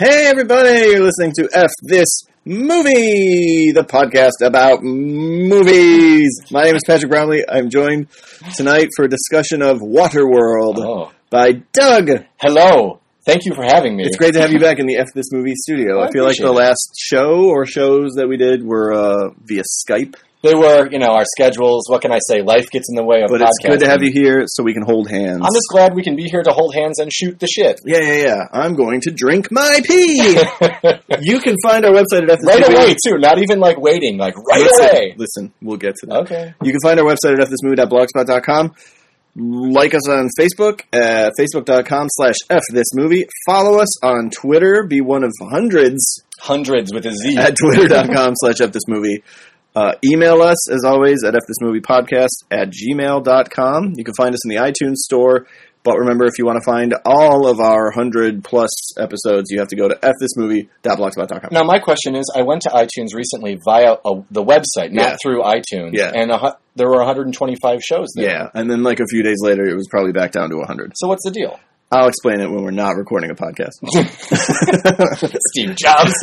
Hey everybody, you're listening to F This Movie, the podcast about movies. My name is Patrick Brownlee. I'm joined tonight for a discussion of Waterworld by Doug. Hello. Thank you for having me. It's great to have you back in the F This Movie studio. I feel like the last show or shows that we did were via Skype. They were, our schedules, what can I say, life gets in the way of podcasting. But it's good to have you here so we can hold hands. I'm just glad we can be here to hold hands and shoot the shit. Yeah. I'm going to drink my pee! You can find our website at Right away, too. Not even, waiting. Right away. Listen, we'll get to that. Okay. You can find our website at fthismovie.blogspot.com. Like us on Facebook at facebook.com/fthismovie. Follow us on Twitter. Be one of hundreds. Hundreds with a Z. At twitter.com/fthismovie. Email us, as always, at fthismoviepodcast@gmail.com. You can find us in the iTunes store. But remember, if you want to find all of our 100-plus episodes, you have to go to fthismovie.blogspot.com. Now, my question is, I went to iTunes recently via the website, not through iTunes. Yeah. And there were 125 shows there. Yeah, and then a few days later, it was probably back down to 100. So what's the deal? I'll explain it when we're not recording a podcast. Steve Jobs.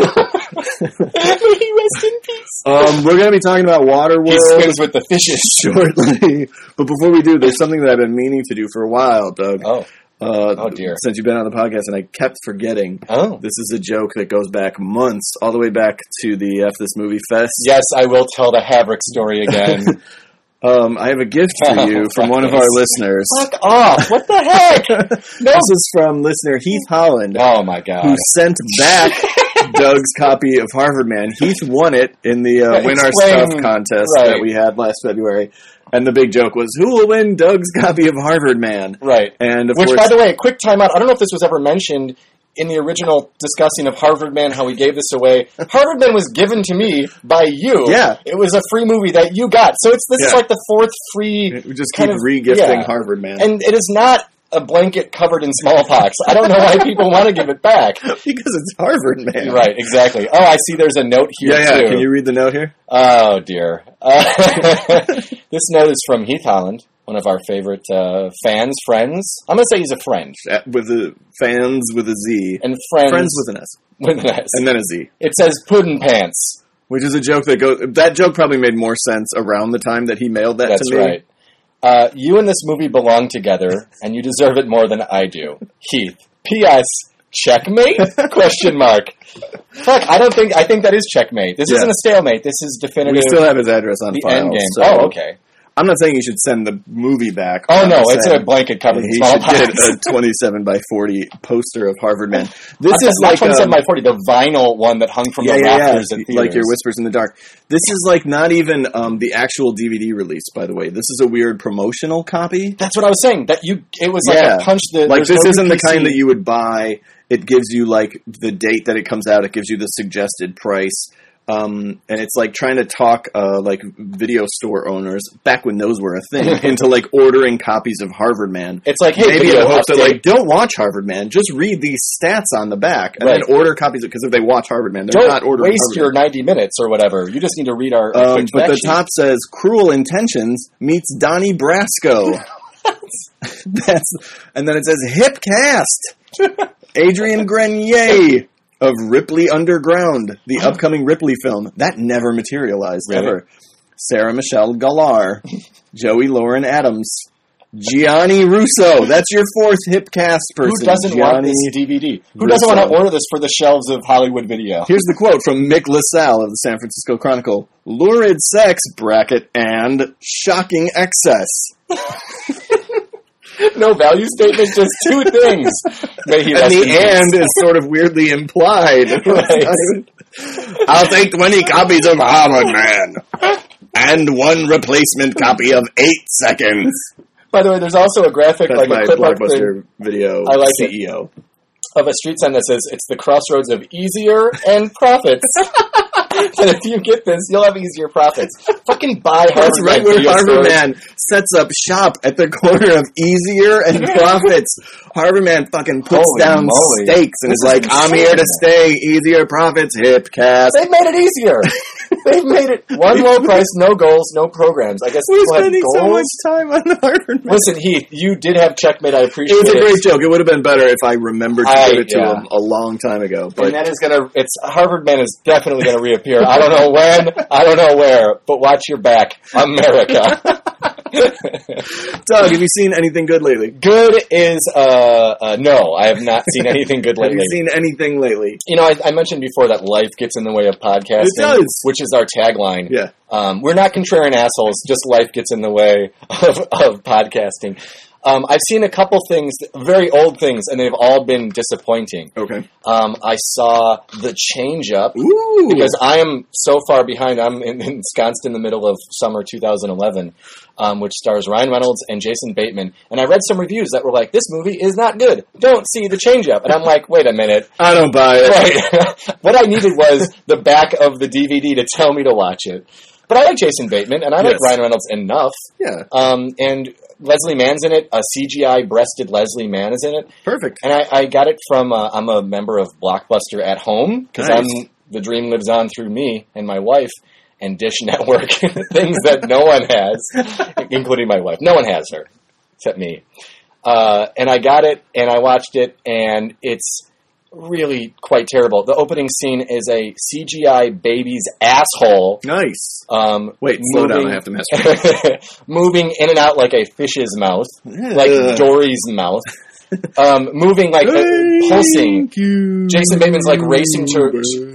May he rest in peace. We're going to be talking about Waterworld. He swims with the fishes. Shortly. But before we do, there's something that I've been meaning to do for a while, Doug. Oh, dear. Since you've been on the podcast, and I kept forgetting. This is a joke that goes back months, all the way back to the F This Movie Fest. Yes, I will tell the Havrick story again. I have a gift for you from one of our listeners. Fuck off! What the heck? No. This is from listener Heath Holland. Oh my god! Who sent back Doug's copy of Harvard Man. Heath won it in the Win Our Stuff contest that we had last February. And the big joke was, who will win Doug's copy of Harvard Man? Right. And Which, by the way, quick timeout. I don't know if this was ever mentioned in the original discussing of Harvard Man, how we gave this away. Harvard Man was given to me by you. Yeah. It was a free movie that you got. So this is like the fourth free... We just keep re-gifting Harvard Man. And it is not a blanket covered in smallpox. I don't know why people want to give it back. Because it's Harvard Man. Right, exactly. Oh, I see there's a note here, too. Can you read the note here? Oh, dear. This note is from Heath Holland. One of our favorite friends. I'm going to say he's a friend. With the fans with a Z. And friends. Friends with an S. With an S. And then a Z. It says Puddin' Pants. Which is a joke that joke probably made more sense around the time that he mailed that to me. That's right. You and this movie belong together, and you deserve it more than I do. Heath. P.S. Checkmate? Question mark. Fuck, I think that is checkmate. This isn't a stalemate. This is definitive. We still have his address on file. End game. So. Oh, okay. I'm not saying you should send the movie back. Oh, no, it's a blanket covered in smallpox. He should get a 27 by 40 poster of Harvard Man. This is not 27 by 40, the vinyl one that hung from the rafters at theaters. Like your Whispers in the Dark. This is not even the actual DVD release, by the way. This is a weird promotional copy. That's what I was saying. It was a punch the... this isn't the kind that you would buy. It gives you, the date that it comes out. It gives you the suggested price. And it's trying to talk video store owners back when those were a thing into ordering copies of Harvard Man. It's hey, maybe I hope that don't watch Harvard Man, just read these stats on the back and then order copies because if they watch Harvard Man, they're not ordering. Waste your 90 minutes or whatever. You just need to read our. But the top says Cruel Intentions meets Donnie Brasco. And then it says Hip Cast. Adrian Grenier. Of Ripley Underground, the upcoming Ripley film. That never materialized, ever. Sarah Michelle Gellar. Joey Lauren Adams. Gianni Russo. That's your fourth hip cast person. Who doesn't want this DVD? Who doesn't want to order this for the shelves of Hollywood Video? Here's the quote from Mick LaSalle of the San Francisco Chronicle. Lurid sex, and shocking excess. No value statement, just two things. And the "and" is sort of weirdly implied. Right. I'll take 20 copies of Harvard Man. And one replacement copy of 8 Seconds. By the way, there's also a graphic, That's my a clip Blockbuster Video CEO. Of a street sign that says, it's the crossroads of easier and profits. And if you get this, you'll have easier profits. Fucking buy Harvard Man. That's right where Harvard Man sets up shop at the corner of easier and profits. Harvard Man fucking puts down stakes and is like, I'm here to stay, easier profits, hip cast. They made it easier. They've made it one low price, no goals, no programs. I guess We're people have spending goals. so much time on Harvard Man. Listen, Heath, you did have Checkmate. I appreciate It it. was a great joke. It would have been better if I remembered to give it to him a long time ago. But And that is Harvard Man is definitely gonna reappear. I don't know when, I don't know where, but watch your back, America. Doug, have you seen anything good lately? Good is no. I have not seen anything good lately. Have you seen anything lately? You know, I mentioned before that life gets in the way of podcasting. It does. Which is our tagline. Yeah. We're not contrarian assholes, just life gets in the way of podcasting. I've seen a couple things, very old things, and they've all been disappointing. Okay. I saw The Change Up. Ooh. Because I am so far behind. I'm ensconced in the middle of summer 2011, which stars Ryan Reynolds and Jason Bateman. And I read some reviews that were like, this movie is not good. Don't see The Change Up. And I'm like, wait a minute. I don't buy it. Right. What I needed was the back of the DVD to tell me to watch it. But I like Jason Bateman, and I like Ryan Reynolds enough. Yeah. And Leslie Mann's in it. A CGI-breasted Leslie Mann is in it. Perfect. And I got it from, I'm a member of Blockbuster at home, because the dream lives on through me and my wife and Dish Network, things that no one has, including my wife. No one has her, except me. And I got it, and I watched it, and it's really quite terrible. The opening scene is a CGI baby's asshole. Nice. Wait, slow down, I have to mess moving in and out like a fish's mouth, like Dory's mouth. Moving like pulsing. Jason Bateman's like racing to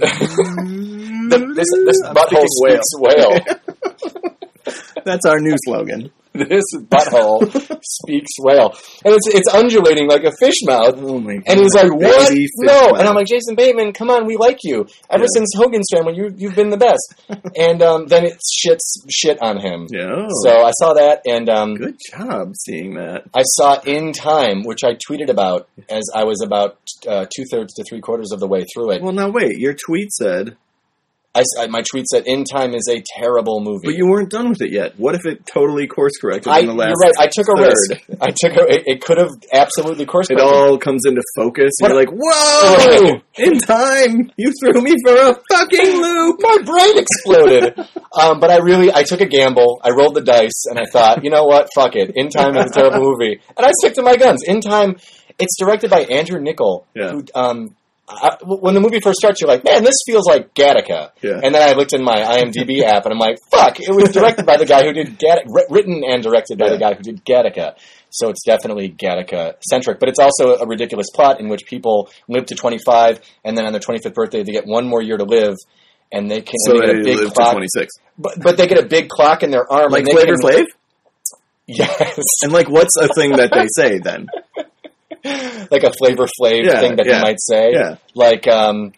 this butthole speaks whale. That's our new slogan. This butthole speaks whale, and it's undulating like a fish mouth. Oh my God. And he's like, "What? No!" Mouth. And I'm like, "Jason Bateman, come on, we like you. Ever since Hogan's Family, you've been the best." And then it shit on him. Yeah. So I saw that, and good job seeing that. I saw In Time, which I tweeted about as I was about 2/3 to 3/4 of the way through it. Well, now wait. Your tweet said. My tweet said, In Time is a terrible movie. But you weren't done with it yet. What if it totally course-corrected in the last You're right. I took a third? risk. It could have absolutely course-corrected. It all comes into focus, and But- you're like, whoa! In Time! You threw me for a fucking loop! My brain exploded. But I took a gamble. I rolled the dice, and I thought, you know what? Fuck it. In Time is a terrible movie. And I stick to my guns. In Time, it's directed by Andrew Niccol, who, when the movie first starts, you're like, man, this feels like Gattaca. Yeah. And then I looked in my IMDb app, and I'm like, fuck, it was directed by the guy who did written and directed by the guy who did Gattaca. So it's definitely Gattaca-centric. But it's also a ridiculous plot in which people live to 25, and then on their 25th birthday, they get one more year to live, and they can So get a they big live clock. to 26. But they get a big clock in their arm. Like and they Flavor Flav? Yes. And like, what's a thing that they say then? Like a Flavor Flav thing that you might say. Yeah. Like,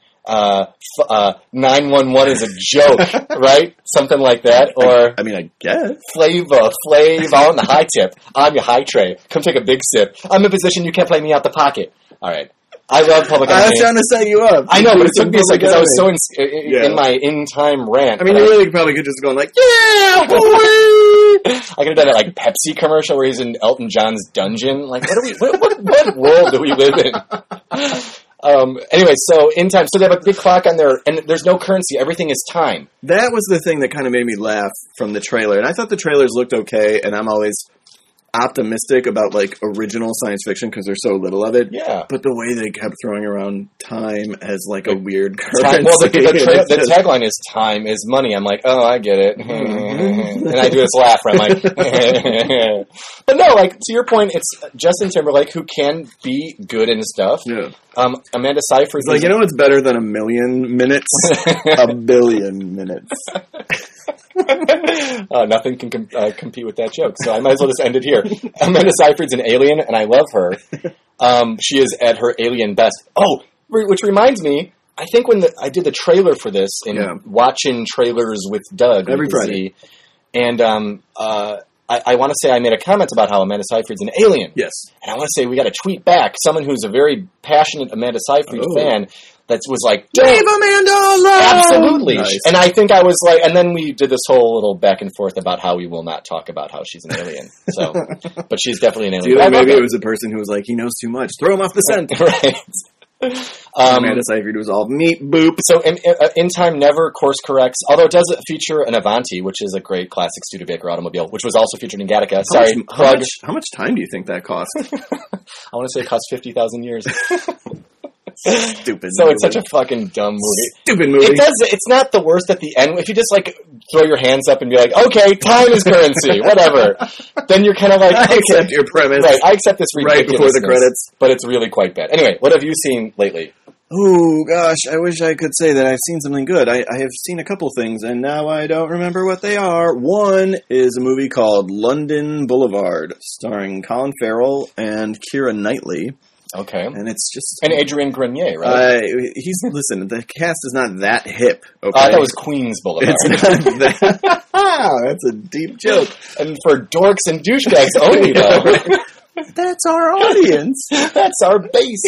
911 is a joke, right? Something like that. Or, I mean, I guess. Flav on the high tip. On your high tray. Come take a big sip. I'm in position, you can't play me out the pocket. All right. I love Public Enemy. I was trying to set you up. I know, but it took me a second because I was so Yeah. in my in-time rant. I mean, you really probably could just go like, yeah, boy! I could have done that like Pepsi commercial where he's in Elton John's dungeon. Like, what world do we live in? Anyway, so In Time, so they have a big clock on there, and there's no currency. Everything is time. That was the thing that kind of made me laugh from the trailer. And I thought the trailers looked okay, and I'm always optimistic about like original science fiction because there's so little of it. Yeah. But the way they kept throwing around time as like a weird currency. Well, the tagline is "Time is money." I'm like, oh, I get it, and I do this laugh. Where I'm like, but no, like to your point, it's Justin Timberlake who can be good in stuff. Yeah. Amanda Seyfried. It's like, you know what's better than 1,000,000 minutes? 1 billion minutes. Nothing can compete with that joke, so I might as well just end it here. Amanda Seyfried's an alien, and I love her. She is at her alien best. Oh, which reminds me, I think when I did the trailer for this in watching trailers with Doug every Friday, and I want to say I made a comment about how Amanda Seyfried's an alien. Yes, and I want to say we got to tweet back someone who's a very passionate Amanda Seyfried fan. That was like, Dave Amendola! Absolutely. Nice. And I think I was like, and then we did this whole little back and forth about how we will not talk about how she's an alien. So, but she's definitely an alien. Do you think maybe it was a person who was like, he knows too much. Throw him off the scent. Right. Amanda Seyfried was all meat boop. So In Time never course corrects, although it does feature an Avanti, which is a great classic Studebaker automobile, which was also featured in Gattaca. How much time do you think that cost? I want to say it cost 50,000 years. Stupid. So movie. it's such a fucking dumb movie. Stupid movie. It's not the worst at the end. If you just like throw your hands up and be like, okay, time is currency, whatever, then you're kind of like, I accept your premise. Right, I accept this ridiculousness. Right before the credits. But it's really quite bad. Anyway, what have you seen lately? Oh, gosh, I wish I could say that I've seen something good. I have seen a couple things, and now I don't remember what they are. One is a movie called London Boulevard, starring Colin Farrell and Keira Knightley. Okay. And it's just... And Adrian Grenier, right? Listen, the cast is not that hip, okay? I thought it was Queens Boulevard. It's not that... That's a deep joke. And for dorks and douchebags only, though. That's our audience. That's our base.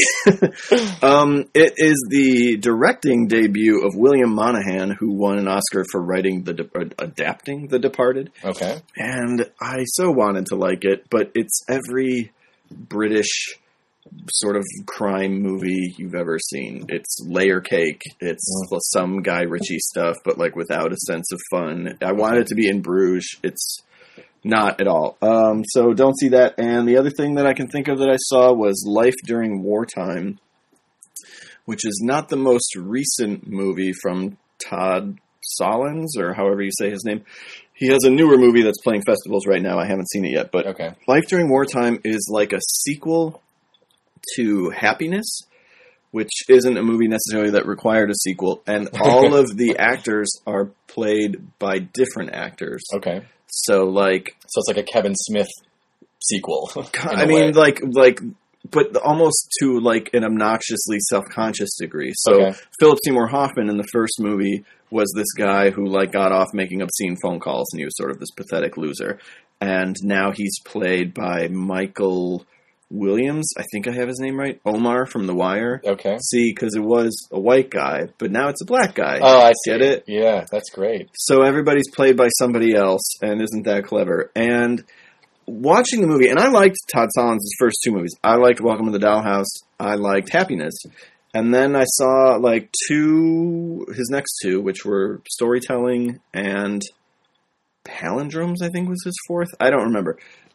It is the directing debut of William Monahan, who won an Oscar for adapting The Departed. Okay. And I so wanted to like it, but it's every British sort of crime movie you've ever seen. It's layer cake. It's some Guy Ritchie stuff, but like without a sense of fun. I wanted it to be in Bruges. It's not at all. So don't see that. And the other thing that I can think of that I saw was Life During Wartime, which is not the most recent movie from Todd Solondz, or however you say his name. He has a newer movie that's playing festivals right now. I haven't seen it yet, but okay. Life During Wartime is like a sequel to Happiness, which isn't a movie necessarily that required a sequel, and all of the actors are played by different actors. Okay. So it's like a Kevin Smith sequel. I mean, but almost to like an obnoxiously self-conscious degree. So Philip Seymour Hoffman in the first movie was this guy who like got off making obscene phone calls, and he was sort of this pathetic loser. And now he's played by Michael Williams, I think I have his name right. Omar from The Wire. Okay. See, because it was a white guy, but now it's a black guy. Oh, I see. Get it? Yeah, that's great. So everybody's played by somebody else, and isn't that clever? And watching the movie, and I liked Todd Solondz' first two movies. I liked Welcome to the Dollhouse. I liked Happiness. And then I saw like his next two, which were Storytelling and Palindromes, I think was his fourth. I don't remember.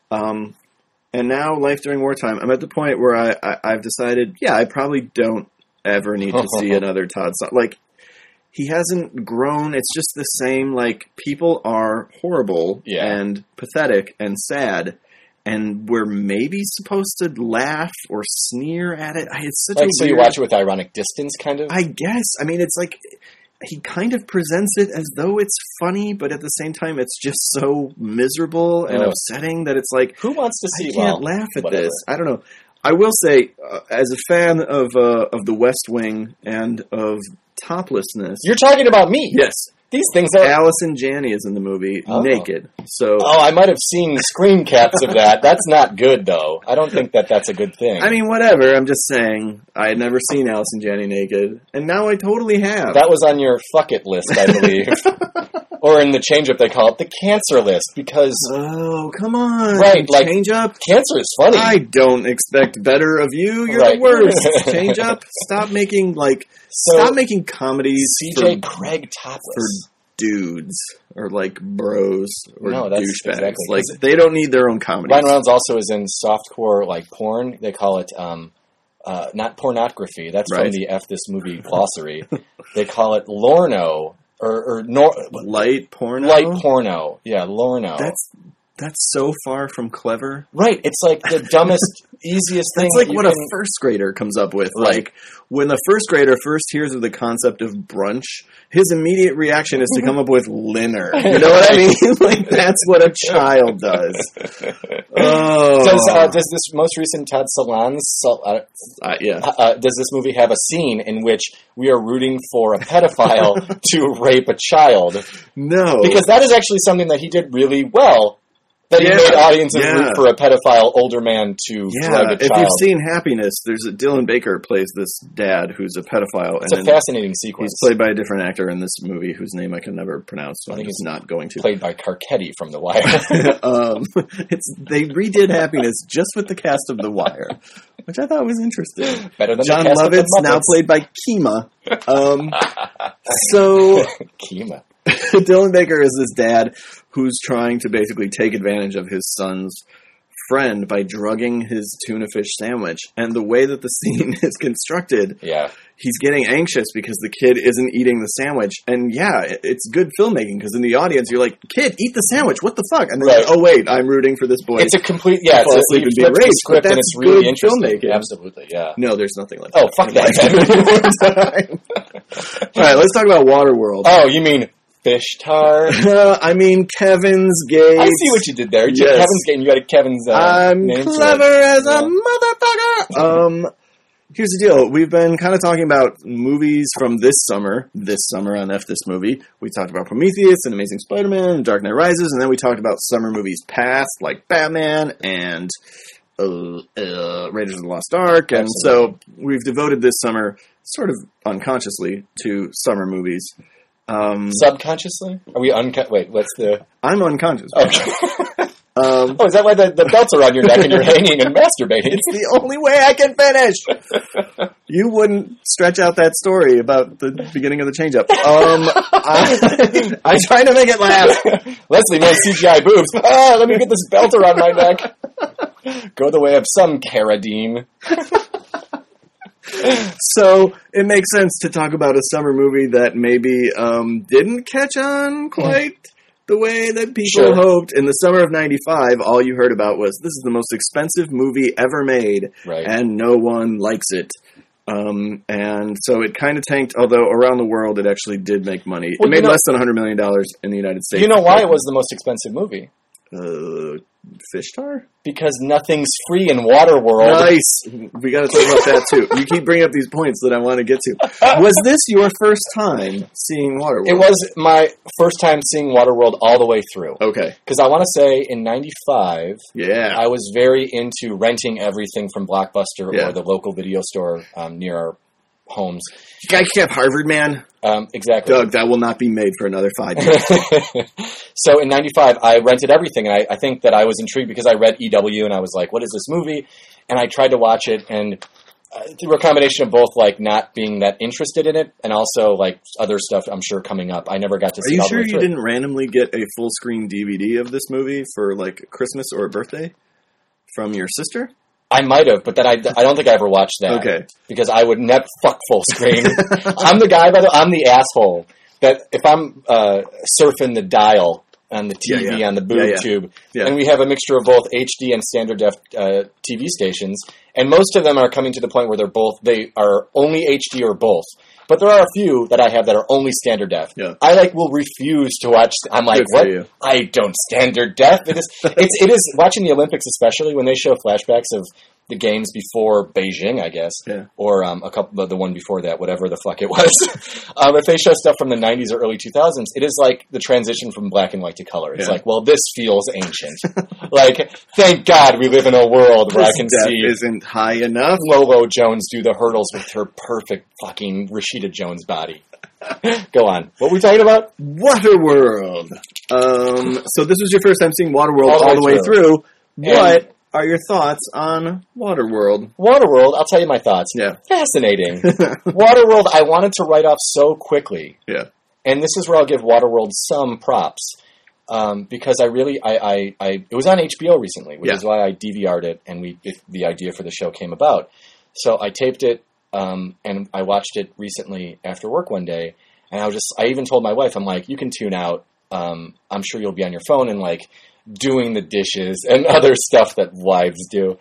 And now, Life During Wartime, I'm at the point where I've decided, I probably don't ever need to see another Todd Solondz. Like, he hasn't grown. It's just the same, like, people are horrible and pathetic and sad, and we're maybe supposed to laugh or sneer at it. It's such a so you watch it with ironic distance, kind of? I guess. I mean, it's like... He kind of presents it as though it's funny, but at the same time, it's just so miserable and upsetting that it's like, who wants to see? I can't laugh at this. I don't know. I will say, as a fan of The West Wing and of Toplessness, you're talking about me. Yes, these things are. Allison Janney is in the movie naked. So, I might have seen screen caps of that. That's not good, though. I don't think that's a good thing. I mean, whatever. I'm just saying, I had never seen Allison Janney naked, and now I totally have. That was on your fuck it list, I believe. Or in the change-up, they call it the cancer list, because... Oh, come on. Right, like... Change up? Cancer is funny. I don't expect better of you. You're the worst. Change up. Stop making, stop making comedies C.J. Craig topless. For dudes. Or, bros. Or douchebags. Exactly. They don't need their own comedies. Ryan Reynolds also is in softcore, porn. They call it... not pornography. That's from the F This Movie glossary. They call it Lorno. Light porno? Light porno. Yeah, Lorno. That's so far from clever. Right. It's like the dumbest, easiest thing. It's like what a first grader comes up with. Right. Like, when the first grader first hears of the concept of brunch, his immediate reaction is to come up with Linner. You know what I mean? That's what a child does. Oh. Does this most recent Todd Solondz, does this movie have a scene in which we are rooting for a pedophile to rape a child? No. Because that is actually something that he did really well That he made audiences root for a pedophile older man to drug a child. If you've seen Happiness, Dylan Baker plays this dad who's a pedophile. It's a fascinating sequence. He's played by a different actor in this movie whose name I can never pronounce, so I think he's not going to. Played by Carcetti from The Wire. They redid Happiness just with the cast of The Wire, which I thought was interesting. Better than John the cast Lovitz, of the now played by Kima. Kima. Dylan Baker is this dad who's trying to basically take advantage of his son's friend by drugging his tuna fish sandwich. And the way that the scene is constructed, he's getting anxious because the kid isn't eating the sandwich. And it's good filmmaking because in the audience you're like, kid, eat the sandwich. What the fuck? And they're like, oh wait, I'm rooting for this boy. It's a complete, fall asleep and be raped, script and it's really interesting. Filmmaking. Absolutely, No, there's nothing like that. Oh, fuck that. All right, let's talk about Waterworld. Oh, you mean Fish tar? I mean Kevin's Gate. I see what you did there. Yes. Kevin's Gate, and you had Kevin's I'm name clever as a motherfucker! Here's the deal. We've been kind of talking about movies from this summer on F This Movie. We talked about Prometheus and Amazing Spider-Man and Dark Knight Rises, and then we talked about summer movies past, like Batman and Raiders of the Lost Ark. And so we've devoted this summer, sort of unconsciously, to summer movies. Subconsciously? Are we Wait, what's the... I'm unconscious. Okay. Is that why the belt's around your neck and you're hanging and masturbating? It's the only way I can finish! You wouldn't stretch out that story about the beginning of the change-up. I'm trying to make it laugh. Leslie, no CGI boobs. Let me get this belt around my neck. Go the way of some Carradine. So it makes sense to talk about a summer movie that maybe didn't catch on quite the way that people hoped. In the summer of '95, all you heard about was, this is the most expensive movie ever made, and no one likes it. And so it kind of tanked, although around the world it actually did make money. It made less than $100 million in the United States. You know why it was the most expensive movie? Fish tar? Because nothing's free in Waterworld. Nice. We got to talk about that too. You keep bringing up these points that I want to get to. Was this your first time seeing Waterworld? It was my first time seeing Waterworld all the way through. Okay. Because I want to say in '95, I was very into renting everything from Blockbuster or the local video store near our homes. You guys have Harvard, man? Exactly. Doug, that will not be made for another 5 years. So in '95, I rented everything, and I think that I was intrigued because I read EW, and I was like, what is this movie? And I tried to watch it, and through a combination of both, like, not being that interested in it, and also, like, other stuff I'm sure coming up, I never got to see it all the way through. Are you sure you didn't randomly get a full-screen DVD of this movie for, like, Christmas or a birthday from your sister? I might have, but then I don't think I ever watched that. Okay. Because I would never fuck full screen. I'm the asshole that if I'm surfing the dial on the TV, on the boob tube, and we have a mixture of both HD and standard def TV stations, and most of them are coming to the point where they are only HD or both. But there are a few that I have that are only standard def. Yeah. I will refuse to watch. I'm like, what? I don't standard def. It is watching the Olympics, especially when they show flashbacks of the games before Beijing, I guess, or a couple of the one before that, whatever the fuck it was. If they show stuff from the 90s or early 2000s, it is like the transition from black and white to color. It's like, well, this feels ancient. Like, thank God we live in a world where I can see isn't high enough. Lolo Jones do the hurdles with her perfect fucking Rashida Jones body. Go on. What were we talking about? Waterworld. So this was your first time seeing Waterworld all the way through. What are your thoughts on Waterworld? Waterworld, I'll tell you my thoughts. Yeah. Fascinating. Waterworld, I wanted to write off so quickly. Yeah. And this is where I'll give Waterworld some props. Because I really, it was on HBO recently, which is why I DVR'd it, and the idea for the show came about. So I taped it, and I watched it recently after work one day, and I even told my wife, I'm like, you can tune out. I'm sure you'll be on your phone and like doing the dishes and other stuff that wives do.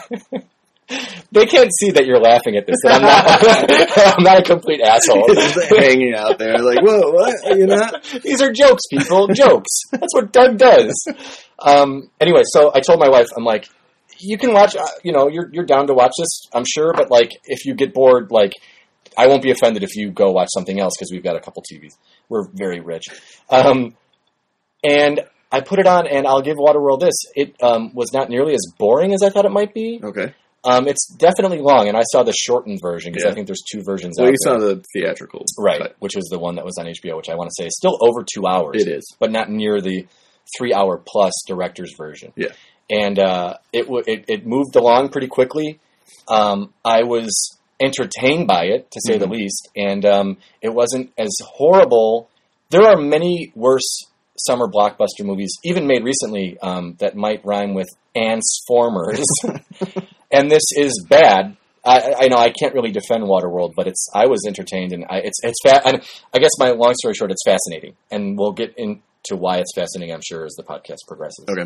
They can't see that you're laughing at this. That I'm not a complete asshole. Just hanging out there like, whoa, what? You're not? These are jokes, people. Jokes. That's what Doug does. Anyway, so I told my wife, I'm like, you can watch, you're down to watch this, I'm sure, but like, if you get bored, like, I won't be offended if you go watch something else because we've got a couple TVs. We're very rich. And I put it on, and I'll give Waterworld this. It was not nearly as boring as I thought it might be. Okay. It's definitely long, and I saw the shortened version, because Yeah. I think there's 2 versions Well, out you there. saw the theatrical. Right, cut. which was the one that was on HBO, which I want to say is still over 2 hours. It is. But not near the 3-hour plus director's version. Yeah. And it moved along pretty quickly. I was entertained by it, to say the least, and it wasn't as horrible. There are many worse summer blockbuster movies, even made recently, that might rhyme with Ansformers. And this is bad. I know I can't really defend Waterworld, but I was entertained, and I guess my long story short, it's fascinating, and we'll get into why it's fascinating, I'm sure, as the podcast progresses. Okay.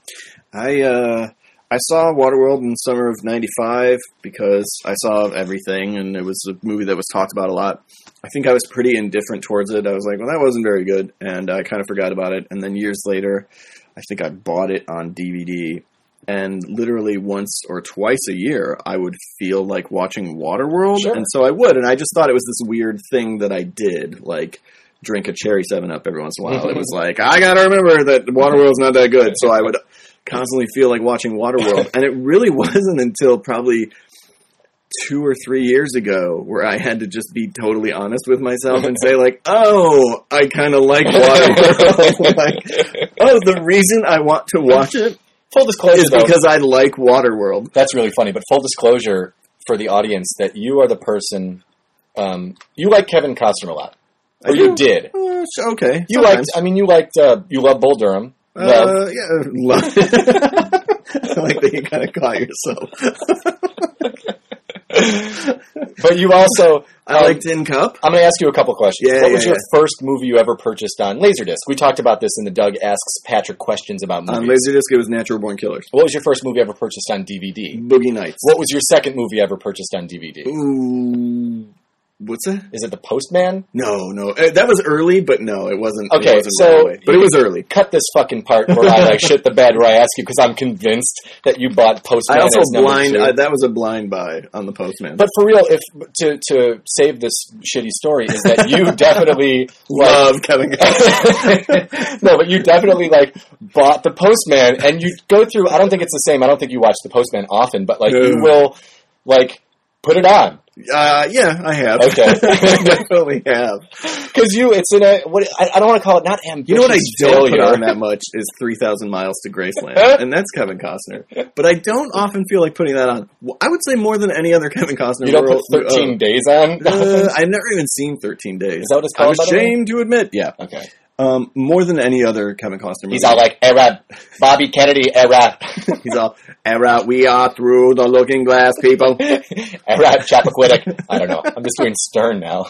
I saw Waterworld in summer of '95 because I saw everything, and it was a movie that was talked about a lot. I think I was pretty indifferent towards it. I was like, well, that wasn't very good, and I kind of forgot about it. And then years later, I think I bought it on DVD, and literally once or twice a year, I would feel like watching Waterworld, Sure. and so I would, and I just thought it was this weird thing that I did, like drink a cherry 7-Up every once in a while. It was like, I gotta remember that Waterworld's not that good, so I would constantly feel like watching Waterworld, and it really wasn't until probably 2 or 3 years ago where I had to just be totally honest with myself and say, like, oh, I kind of like Waterworld. Like, oh, the reason I want to watch it Full disclosure, is because I like Waterworld. That's really funny, but full disclosure for the audience that you are the person, you like Kevin Costner a lot. Or you did. Okay. You sometimes. you love Bull Durham. Yeah, love. I like that you kind of caught yourself. But you also... I like Tin Cup. I'm going to ask you a couple questions. Yeah, what was yeah, your first movie you ever purchased on Laserdisc? We talked about this in the Doug Asks Patrick Questions About Movies. On Laserdisc, it was Natural Born Killers. What was your first movie ever purchased on DVD? Boogie Nights. What was your second movie ever purchased on DVD? Ooh, what's that? Is it The Postman? No. That was early, but no, it wasn't. Okay, it wasn't so right away. But it was early. Cut this fucking part where I shit the bed where I ask you because I'm convinced that you bought Postman. I also as number 2. that was a blind buy on the Postman. But for real, if to save this shitty story is that you definitely love Kevin Costner. No, but you definitely bought the Postman, and you go through. I don't think it's the same. I don't think you watch the Postman often, but you will put it on. Yeah, I have. Okay. I definitely have. Because it's in a I don't want to call it not ambitious. You know what I don't failure. put on that much is 3,000 Miles to Graceland, and that's Kevin Costner. But I don't often feel like putting that on. I would say more than any other Kevin Costner. You don't put 13 Days on? I've never even seen 13 Days. Is that what it's called? I'm ashamed to admit. Yeah. Okay. More than any other Kevin Costner movie. He's all like, "Era, Bobby Kennedy, era." He's all, "Era, we are through the looking glass, people." Era, Chappaquiddick. I don't know. I'm just doing Stern now.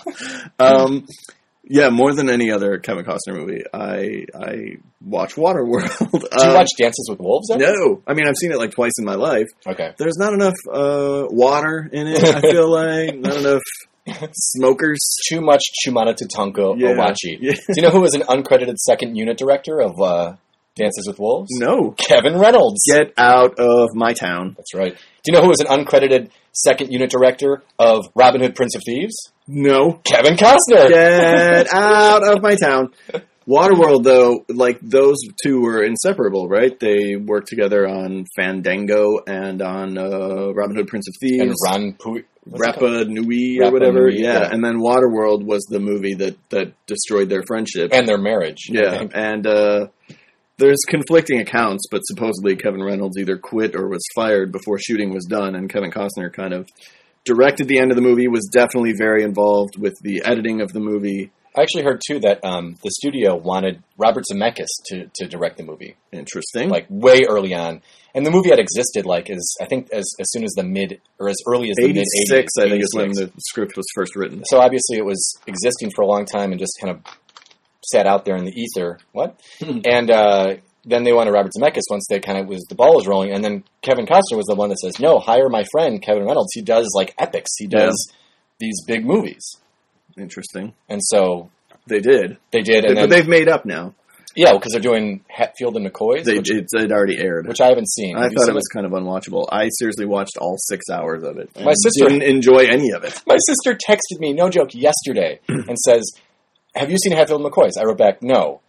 Yeah, more than any other Kevin Costner movie, I watch Waterworld. Do you watch Dances with Wolves? Ever? No. I mean, I've seen it twice in my life. Okay. There's not enough water in it, I feel like. Not enough smokers. Too much Chumana Tutanko Owachi. Yeah. Do you know who was an uncredited second unit director of Dances with Wolves? No. Kevin Reynolds. Get out of my town. That's right. Do you know who was an uncredited second unit director of Robin Hood, Prince of Thieves? No. Kevin Costner. Get out of my town. Waterworld, though, those two were inseparable, right? They worked together on Fandango and on Robin Hood, Prince of Thieves. And Rapa Nui or Rapa whatever. Nui, yeah, and then Waterworld was the movie that destroyed their friendship. And their marriage. Yeah, and there's conflicting accounts, but supposedly Kevin Reynolds either quit or was fired before shooting was done, and Kevin Costner kind of directed the end of the movie, was definitely very involved with the editing of the movie. I actually heard, too, that the studio wanted Robert Zemeckis to direct the movie. Interesting. Way early on. And the movie had existed, I think as soon as as early as the mid-'80s. 86, I think, is when the script was first written. So obviously it was existing for a long time and just kind of sat out there in the ether. What? And then they wanted Robert Zemeckis once the ball was rolling. And then Kevin Costner was the one that says, no, hire my friend Kevin Reynolds. He does epics. He does these big movies. Interesting. And so they did. And they've made up now. Yeah, because they're doing Hatfield and McCoy's. It already aired. Which I haven't seen. I thought it was kind of unwatchable. I seriously watched all 6 hours of it. My sister didn't enjoy any of it. My sister texted me, no joke, yesterday and says, have you seen Hatfield and McCoy's? I wrote back, no.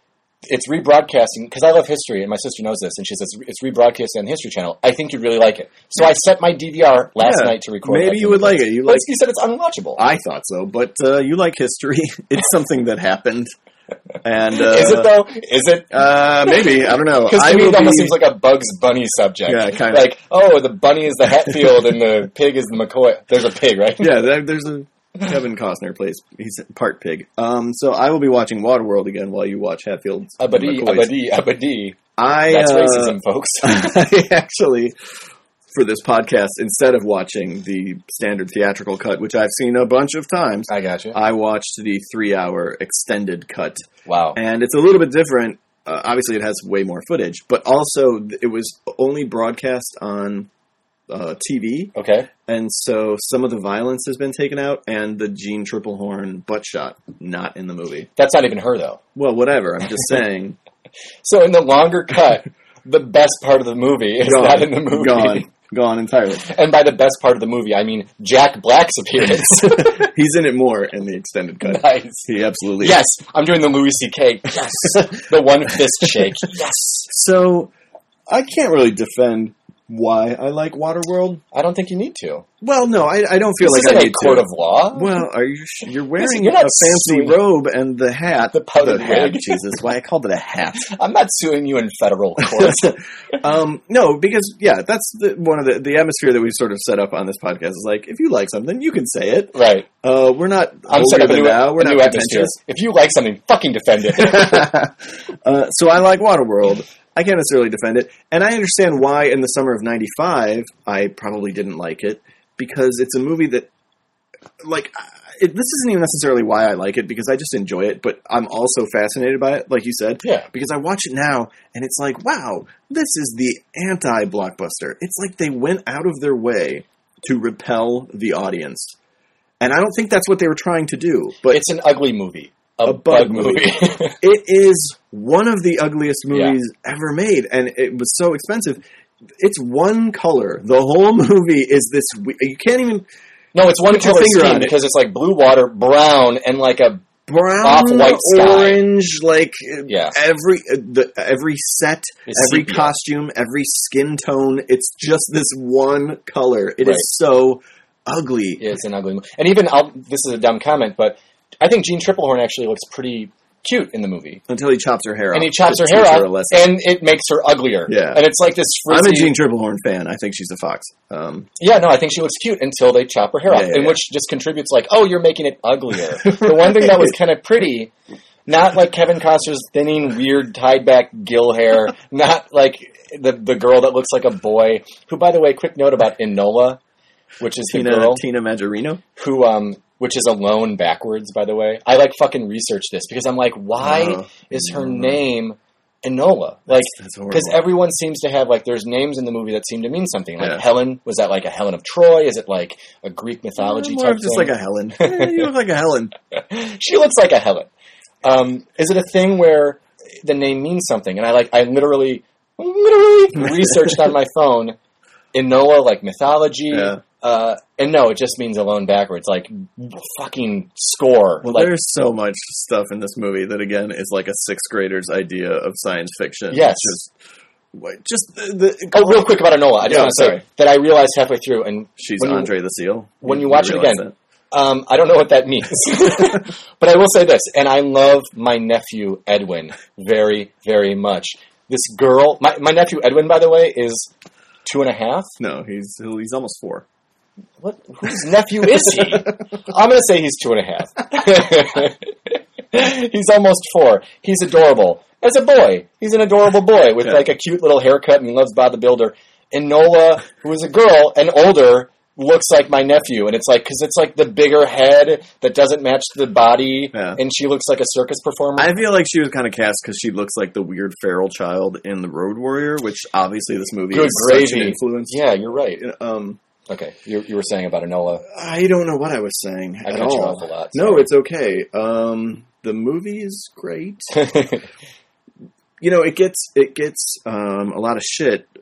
it's rebroadcasting, because I love history, and my sister knows this, and she says it's rebroadcasting on the History Channel. I think you'd really like it. So I set my DVR last night to record. Maybe you would like it. You said it's unwatchable. I thought so, but you like history. It's something that happened. And is it though? Is it? Maybe. I don't know. Because to me, it almost seems like a Bugs Bunny subject. Yeah, kind of. Like, the bunny is the Hatfield and the pig is the McCoy. There's a pig, right? Yeah, there's a Kevin Costner plays. He's part pig. So I will be watching Waterworld again while you watch Hatfield's Abadi. That's racism, folks. I actually, for this podcast, instead of watching the standard theatrical cut, which I've seen a bunch of times, I got you. I watched the 3-hour extended cut. Wow. And it's a little bit different. Obviously, it has way more footage, but also it was only broadcast on TV. Okay. And so some of the violence has been taken out, and the Jean Triplehorn butt shot not in the movie. That's not even her, though. Well, whatever. I'm just saying. So in the longer cut, the best part of the movie is not in the movie. Gone entirely. And by the best part of the movie, I mean Jack Black's appearance. He's in it more in the extended cut. Nice. He absolutely Yes, I'm doing the Louis C.K. Yes. The one fist shake. Yes. So, I can't really defend why I like Waterworld. I don't think you need to. Well, no, I don't feel this like I isn't need a court to. of law. Well, you're wearing Listen, you're not a fancy robe and the hat. The powdered hat, wig. Jesus, why I called it a hat. I'm not suing you in federal court. No, because, that's one of the atmosphere that we've sort of set up on this podcast is like, if you like something, you can say it. Right. We're not I'm setting up a new not atmosphere. If you like something, fucking defend it. So I like Waterworld. I can't necessarily defend it. And I understand why in the summer of 95 I probably didn't like it. Because it's a movie that, this isn't even necessarily why I like it, because I just enjoy it, but I'm also fascinated by it, like you said. Yeah. Because I watch it now, and it's like, wow, this is the anti-blockbuster. It's like they went out of their way to repel the audience. And I don't think that's what they were trying to do. But it's an ugly movie. A bug movie. It is one of the ugliest movies ever made, and it was so expensive. It's one color. The whole movie is this. You can't even. No, it's one color scheme because it's like blue water, brown, and like a brown, off-white sky. Orange, every set, it's every sepia. Costume, every skin tone. It's just this one color. It is so ugly. Yeah, it's an ugly movie. And even, this is a dumb comment, but I think Jean Triplehorn actually looks pretty cute in the movie. Until he chops her hair off. And he chops her hair off, and it makes her uglier. Yeah. And it's like this frizzy... I'm a Jean Triplehorn fan. I think she's a fox. I think she looks cute until they chop her hair off, which just contributes you're making it uglier. The one thing that was kind of pretty, not like Kevin Costner's thinning, weird, tied-back gill hair, not like the girl that looks like a boy, who, by the way, quick note about Enola, which is the girl... Tina Majorino? Who, which is alone backwards, by the way. I fucking researched this because I'm like, why is her name Enola? Because everyone seems to have there's names in the movie that seem to mean something. Helen, was that a Helen of Troy? Is it a Greek mythology type just thing? Like a Helen. You look like a Helen. She looks like a Helen. Is it a thing where the name means something? And I literally researched on my phone Enola, mythology. Yeah. And no, it just means alone backwards. Fucking score. Well, there's so much stuff in this movie that, again, is like a sixth grader's idea of science fiction. Yes. Real quick about Enola. I just want to say that I realized halfway through, and she's Andre the Seal. When you watch it again, I don't know what that means. But I will say this, and I love my nephew, Edwin, very, very much. This girl, my nephew, Edwin, by the way, is 2.5. No, he's almost 4. What? Whose nephew is he? I'm going to say he's 2.5. He's almost 4. He's adorable. As a boy, he's an adorable boy with a cute little haircut, and he loves Bob the Builder. And Nola, who is a girl and older, looks like my nephew. And it's because it's the bigger head that doesn't match the body, and she looks like a circus performer. I feel like she was kind of cast because she looks like the weird feral child in The Road Warrior, which obviously this movie is such an influence. Yeah, you're right. Okay, you were saying about Enola. I don't know what I was saying at all. I cut you off a lot. No, it's okay. The movie is great. It gets a lot of shit,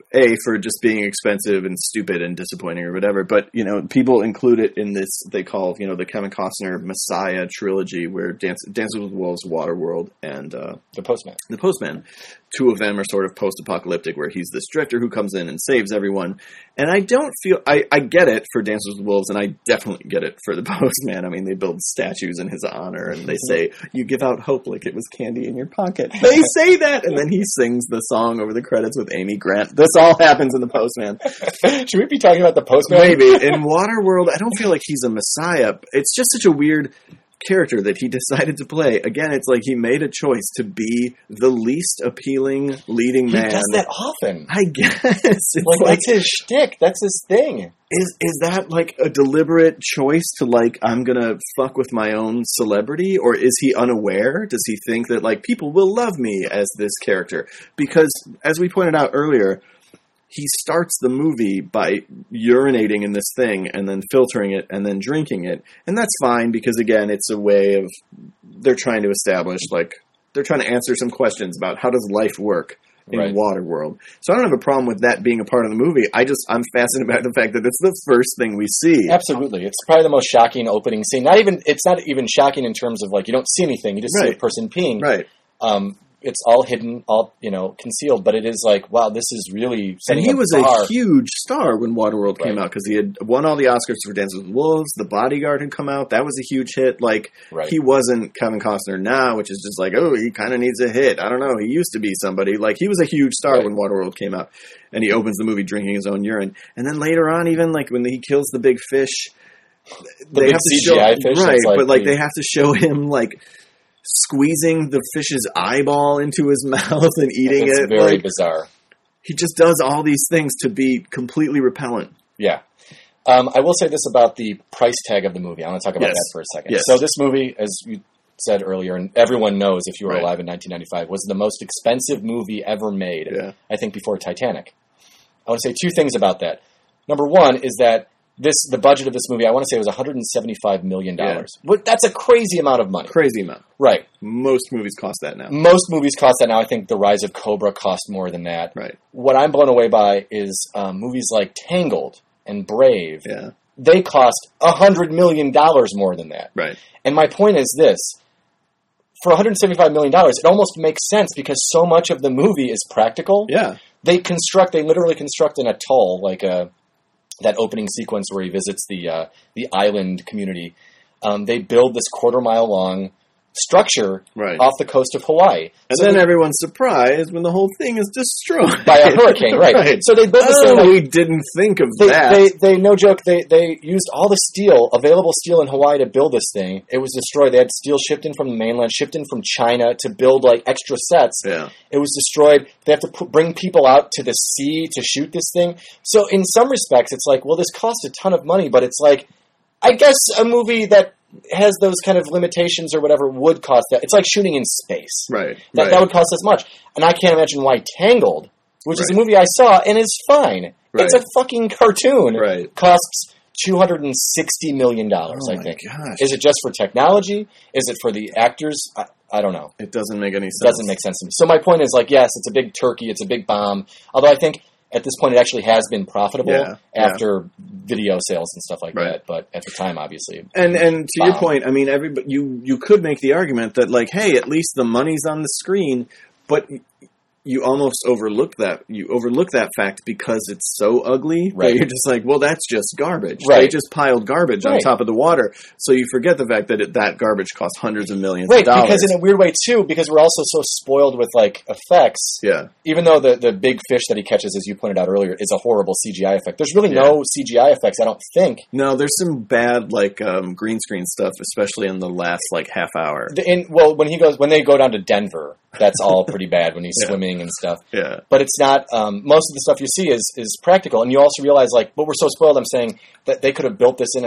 for just being expensive and stupid and disappointing or whatever, but, you know, people include it in this, they call, you know, the Kevin Costner Messiah trilogy, where Dances with Wolves, Waterworld, and The Postman. The Postman. Two of them are sort of post-apocalyptic, where he's this drifter who comes in and saves everyone. And I don't feel... I get it for Dances with Wolves, and I definitely get it for The Postman. I mean, they build statues in his honor, and they say, you give out hope like it was candy in your pocket. They say that! And then he sings the song over the credits with Amy Grant. This all happens in The Postman. Should we be talking about The Postman? Maybe. In Waterworld, I don't feel like he's a messiah. It's just such a weird character that he decided to play. Again, it's like he made a choice to be the least appealing leading man. He does that often. I guess. It's like that's his shtick. That's his thing. Is that like a deliberate choice to like, I'm gonna fuck with my own celebrity? Or is he unaware? Does he think that like people will love me as this character? Because as we pointed out earlier, he starts the movie by urinating in this thing and then filtering it and then drinking it. And that's fine because, again, it's a way of... They're trying to establish, like... They're trying to answer some questions about how does life work in Waterworld. So I don't have a problem with that being a part of the movie. I'm fascinated by the fact that it's the first thing we see. Absolutely. It's probably the most shocking opening scene. It's not even shocking in terms of, like, you don't see anything. You just see a person peeing. Right. It's all hidden, all, you know, concealed, but it is like, wow, this is really setting And he a was bar. a huge star when Waterworld came out, because he had won all the Oscars for Dances with Wolves. The Bodyguard had come out. That was a huge hit. Like, he wasn't Kevin Costner now, which is just like, oh, he kind of needs a hit. I don't know. He used to be somebody. Like, he was a huge star when Waterworld came out. And he opens the movie drinking his own urine. And then later on, even, like, when he kills the big fish... The big CGI fish? Right, but, like, they have to show him, like... squeezing the fish's eyeball into his mouth and eating it. It's very bizarre. He just does all these things to be completely repellent. Yeah. I will say this about the price tag of the movie. I want to talk about that for a second. Yes. So this movie, as you said earlier, and everyone knows if you were alive in 1995, was the most expensive movie ever made, I think, before Titanic. I want to say two things about that. Number one is that the budget of this movie, I want to say it was $175 million. Yeah. That's a crazy amount of money. Crazy amount. Right. Most movies cost that now. Most movies cost that now. I think The Rise of Cobra cost more than that. Right. What I'm blown away by is movies like Tangled and Brave. Yeah. They cost $100 million more than that. Right. And my point is this. For $175 million, it almost makes sense because so much of the movie is practical. Yeah. They literally construct an atoll, like that opening sequence where he visits the island community. They build this 1/4-mile long structure off the coast of Hawaii. And then everyone's surprised when the whole thing is destroyed. By a hurricane, right. So they built this thing. We didn't think of that. They no joke, they used all the available steel in Hawaii to build this thing. It was destroyed. They had steel shipped in from the mainland, shipped in from China to build like extra sets. Yeah. It was destroyed. They have to bring people out to the sea to shoot this thing. So in some respects, it's like, well, this cost a ton of money, but it's like, I guess a movie that has those kind of limitations or whatever would cost that. It's like shooting in space. Right. That would cost as much. And I can't imagine why Tangled, which is a movie I saw and is fine. Right. It's a fucking cartoon. Right. Costs $260 million, I think. Gosh. Is it just for technology? Is it for the actors? I don't know. It doesn't make any sense. It doesn't make sense to me. So my point is, like, yes, it's a big turkey. It's a big bomb. Although I think at this point it actually has been profitable after video sales and stuff like that. But at the time, obviously. And to your point, I mean, you could make the argument that, like, hey, at least the money's on the screen, but you almost overlook that. You overlook that fact because it's so ugly that you're just like, well, that's just garbage. Right. They just piled garbage on top of the water. So you forget the fact that that garbage costs hundreds of millions of dollars. Because in a weird way, too, because we're also so spoiled with, like, effects. Yeah. Even though the big fish that he catches, as you pointed out earlier, is a horrible CGI effect. There's really no CGI effects, I don't think. No, there's some bad, like, green screen stuff, especially in the last, like, half hour. When they go down to Denver, that's all pretty bad when he's swimming and stuff. Yeah. But it's not, most of the stuff you see is practical. And you also realize, like, but we're so spoiled, I'm saying, that they could have built this in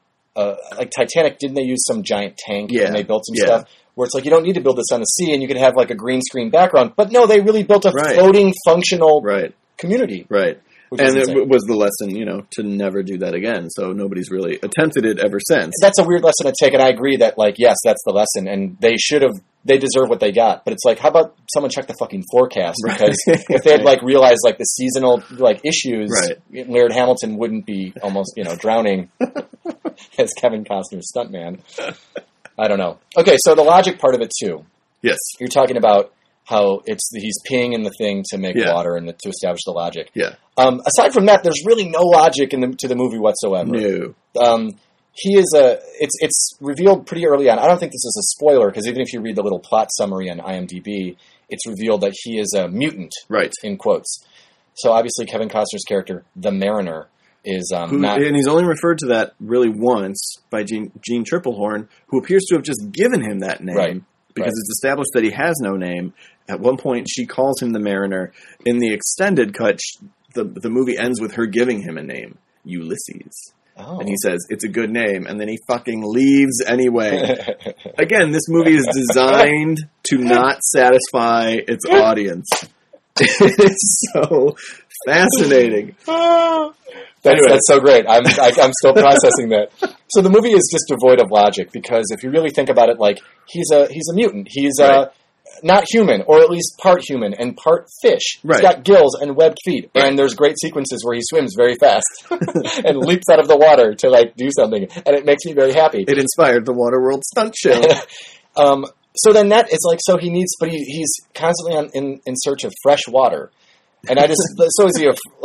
like Titanic, didn't they use some giant tank and they built some stuff? Where it's like, you don't need to build this on the sea and you could have, like, a green screen background. But no, they really built a floating, functional community. Right. Which is And insane. it was the lesson, to never do that again. So nobody's really attempted it ever since. That's a weird lesson to take, and I agree that, yes, that's the lesson, and they deserve what they got. But it's like, how about someone check the fucking forecast? Because if they had, realized, the seasonal, issues, Right. Laird Hamilton wouldn't be almost, drowning as Kevin Costner's stuntman. I don't know. Okay, so the logic part of it, too. Yes. You're talking about how he's peeing in the thing to make water and to establish the logic. Yeah. Aside from that, there's really no logic to the movie whatsoever. No. He is it's revealed pretty early on. I don't think this is a spoiler, because even if you read the little plot summary on IMDb, it's revealed that he is a mutant, Right. in quotes. So obviously Kevin Costner's character, the Mariner, is not... And he's only referred to that really once by Gene Triplehorn, who appears to have just given him that name. Right. Because it's established that he has no name. At one point, she calls him the Mariner. In the extended cut, the movie ends with her giving him a name, Ulysses. Oh. And he says, it's a good name. And then he fucking leaves anyway. Again, this movie is designed to not satisfy its audience. It's so fascinating. That's so great. I'm still processing that. So the movie is just devoid of logic, because if you really think about it, he's a mutant. He's Right. Not human, or at least part human and part fish. Right. He's got gills and webbed feet, Right. and there's great sequences where he swims very fast and leaps out of the water to do something, and it makes me very happy. It inspired the Waterworld stunt show. So then that it's so he needs, but he's constantly in search of fresh water, and I just so is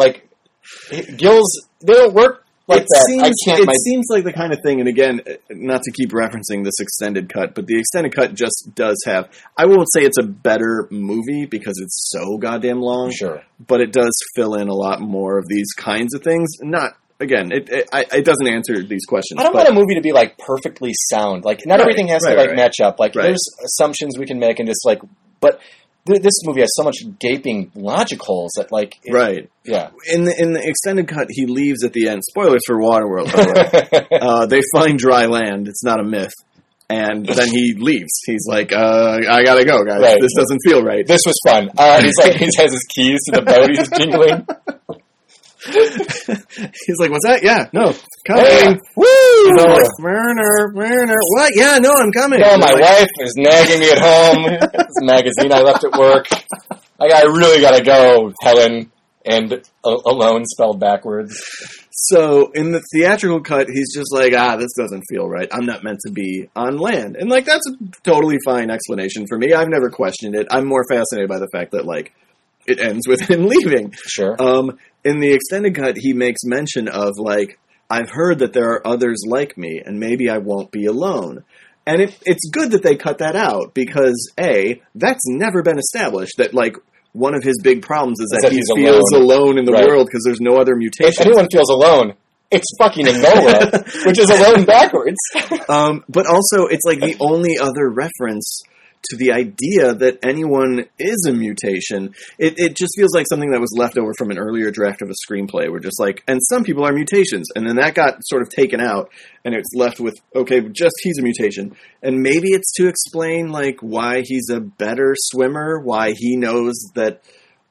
he gills? They don't work like that. Seems like the kind of thing, and again, not to keep referencing this extended cut, but the extended cut just does have, I won't say it's a better movie because it's so goddamn long, Sure, but it does fill in a lot more of these kinds of things. Not, again, it doesn't answer these questions. I don't want a movie to be perfectly sound. Not everything has to match up. There's assumptions we can make, and just but this movie has so much gaping logic holes that right. Yeah. In the extended cut, he leaves at the end. Spoilers for Waterworld, by the way. They find dry land. It's not a myth. And then he leaves. He's like, I gotta go, guys. Right. This doesn't feel right. This was fun. He has his keys to the boat. He's jingling. He's like, what's that? Yeah, no, coming. Hey, woo! Werner, what? Yeah, no, I'm coming. No, my wife is nagging me at home. This magazine I left at work. I really gotta go, Helen. And alone spelled backwards. So in the theatrical cut, he's just like, this doesn't feel right. I'm not meant to be on land. And that's a totally fine explanation for me. I've never questioned it. I'm more fascinated by the fact that it ends with him leaving. Sure. In the extended cut, he makes mention of I've heard that there are others like me, and maybe I won't be alone. And it's good that they cut that out, because that's never been established, that one of his big problems is that he feels alone in the world because there's no other mutations. If anyone feels alone, it's fucking Enola, which is alone backwards. But also, it's the only other reference to the idea that anyone is a mutation. It just feels like something that was left over from an earlier draft of a screenplay. We're just and some people are mutations. And then that got sort of taken out, and it's left with, okay, just he's a mutation. And maybe it's to explain, why he's a better swimmer, why he knows that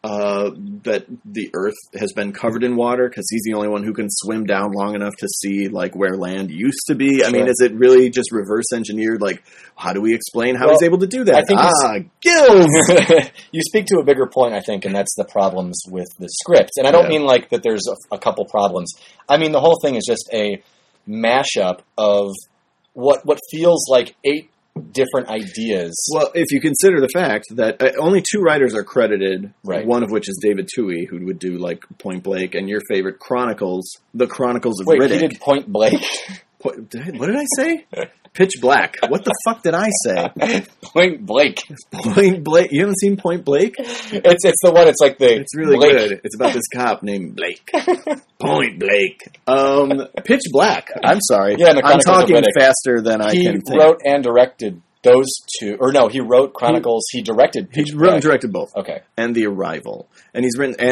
that the Earth has been covered in water, because he's the only one who can swim down long enough to see where land used to be. Sure. I mean, is it really just reverse engineered? How do we explain how he's able to do that? I think gills! You speak to a bigger point, I think, and that's the problems with the script. And I don't mean that there's a couple problems. I mean, the whole thing is just a mashup of what feels like 8 different ideas. Well, if you consider the fact that only 2 writers are credited, right. One of which is David Toohey, who would do Point Blank, and your favorite Chronicles, the Chronicles of Riddick. Wait, he did Point Blank? What did I say? Pitch Black. What the fuck did I say? Point Blank. Point Blake. You haven't seen Point Blake? It's the one. It's really Blake. Good. It's about this cop named Blake. Point Blake. Pitch Black. I'm sorry. Yeah, I'm talking faster than I can think. He wrote and directed those 2. Or no, he wrote Chronicles. He directed Pitch He wrote Black. and directed both. Okay. And The Arrival. And he's written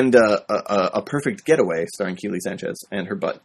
A Perfect Getaway, starring Keely Sanchez and her butt.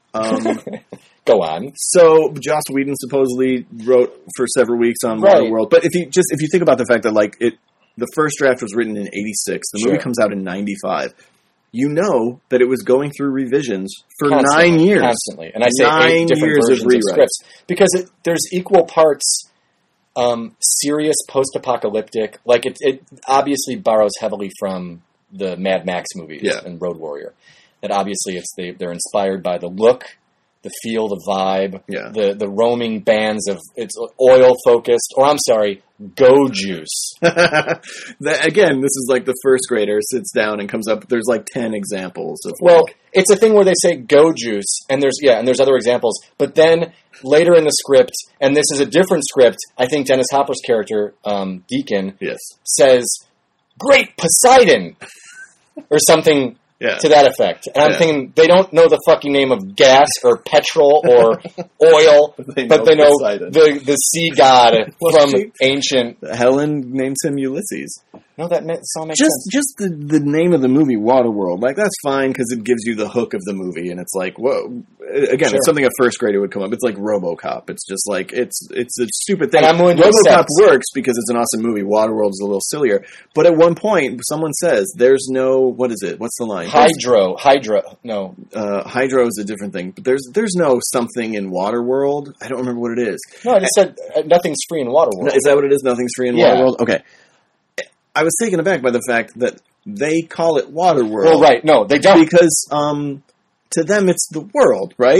Go on. So Joss Whedon supposedly wrote for several weeks on Waterworld. But if you think about the fact that the first draft was written in 86, the movie comes out in 95. you know that it was going through revisions for Constantly, 9 years. Constantly. And I say 9 8 different years of versions of rewrites. scripts. Because there's equal parts serious post-apocalyptic. Like, it obviously borrows heavily from the Mad Max movies and Road Warrior. That obviously they're inspired by the look, the feel, the vibe, the roaming bands of, it's oil-focused, or I'm sorry, go juice. Again, this is like the first grader sits down and comes up, there's like 10 examples of it's a thing where they say go juice, and there's other examples, but then later in the script, and this is a different script, I think Dennis Hopper's character, Deacon, says, "Great Poseidon," or something to that effect. And I'm thinking, they don't know the fucking name of gas or petrol or oil, but they know the sea god from ancient... Helen names him Ulysses. No, that all makes sense. Just the name of the movie, Waterworld, like, that's fine because it gives you the hook of the movie, and it's like, whoa. Again, it's something a first grader would come up. It's like RoboCop. It's just like, it's a stupid thing. And I'm willing to RoboCop works because it's an awesome movie. Waterworld is a little sillier. But at one point, someone says, there's no, what is it? What's the line? Hydro, no. Hydro is a different thing. But there's no something in Waterworld. I don't remember what it is. No, I just said nothing's free in Waterworld. Is that what it is? Nothing's free in Waterworld? Okay. I was taken aback by the fact that they call it Waterworld. Well, right. No, they don't. Because to them, it's the world, right?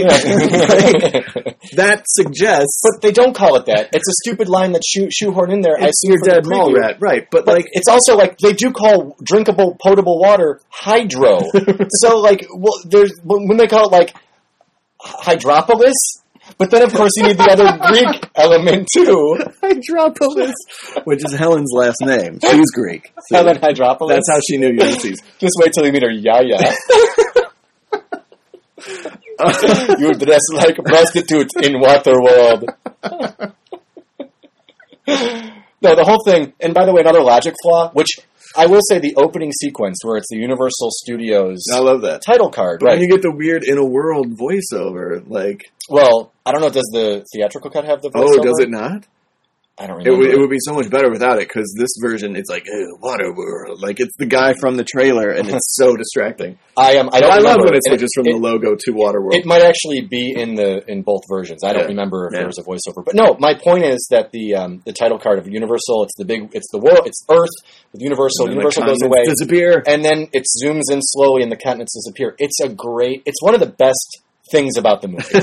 That suggests... But they don't call it that. It's a stupid line that's shoehorned in there. It's your dead mole rat, right. But like, it's also like, they do call drinkable, potable water hydro. So, like, when they call it, like, Hydropolis... But then, of course, you need the other Greek element, too. Hydropolis, which is Helen's last name. She's Greek. So Helen Hydropolis? That's how she knew Ulysses. Just wait till you meet her yaya. You dress like a prostitute in Waterworld. No, the whole thing, and by the way, another logic flaw, which... I will say the opening sequence where it's the Universal Studios I love that. title card. But then you get the weird In a World voiceover. Like, well, I don't know, does the theatrical cut have the voiceover? Oh, does it not? I don't remember. It would be so much better without it, because this version, it's like, Waterworld. Like, it's the guy from the trailer, and it's so distracting. I love when it switches from the logo to Waterworld. It might actually be in both versions. I don't remember if there was a voiceover. But no, my point is that the title card of Universal, it's the world, it's Earth with Universal. Universal goes away. Disappear. And then it zooms in slowly and the continents disappear. It's one of the best things about the movie.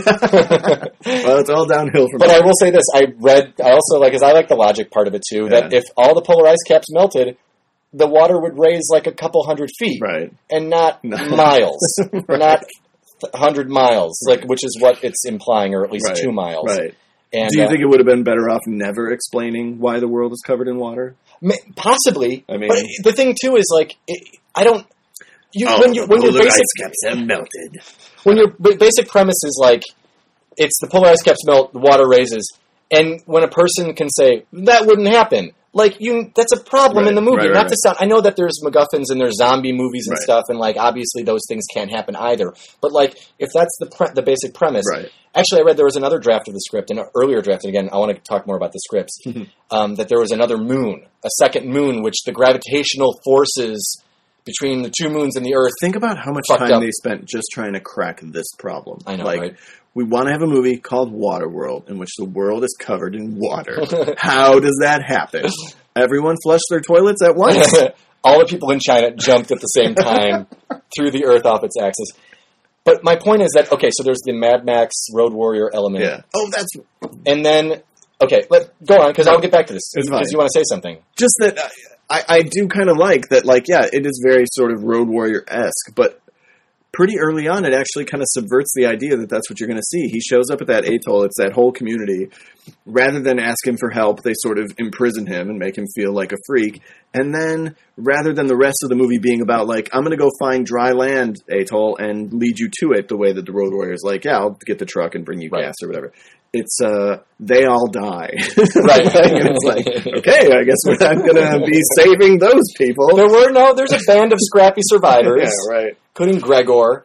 Well, it's all downhill from But I will say this, I also like, because I like the logic part of it too, that if all the polar ice caps melted, the water would raise like a couple 100 feet. Right. And not miles. Right. Not 100 miles, like, which is what it's implying, or at least 2 miles. Right. And, do you think it would have been better off never explaining why the world is covered in water? Possibly. I mean, but the thing too is, like, I don't... when your basic ice caps have melted. When your basic premise is like, it's the polar ice caps melt, the water raises, and when a person can say, that wouldn't happen, like, that's a problem in the movie. Not to sound, I know that there's MacGuffins and there's zombie movies and stuff, and, like, obviously those things can't happen either. But, like, if that's the basic premise... Actually, I read there was another draft of the script, an earlier draft, and again, I want to talk more about the scripts, that there was another moon, a second moon, which the gravitational forces... between the 2 moons and the Earth. Think about how much time they spent just trying to crack this problem. I know, like, right? We want to have a movie called Waterworld, in which the world is covered in water. How does that happen? Everyone flushed their toilets at once? All the people in China jumped at the same time, threw the Earth off its axis. But my point is that, okay, so there's the Mad Max Road Warrior element. Yeah. Oh, that's... And then, okay, go on, because I'll get back to this. It's fine. Because you want to say something. Just that... I do kind of like that, like, yeah, it is very sort of Road Warrior-esque, but pretty early on it actually kind of subverts the idea that that's what you're going to see. He shows up at that atoll, it's that whole community. Rather than ask him for help, they sort of imprison him and make him feel like a freak. And then, rather than the rest of the movie being about, like, I'm going to go find dry land atoll and lead you to it the way that the Road Warrior's like, yeah, I'll get the truck and bring you gas or whatever. It's, they all die. Right. And it's like, okay, I guess we're not going to be saving those people. There's a band of scrappy survivors. Yeah, right. Including Gregor.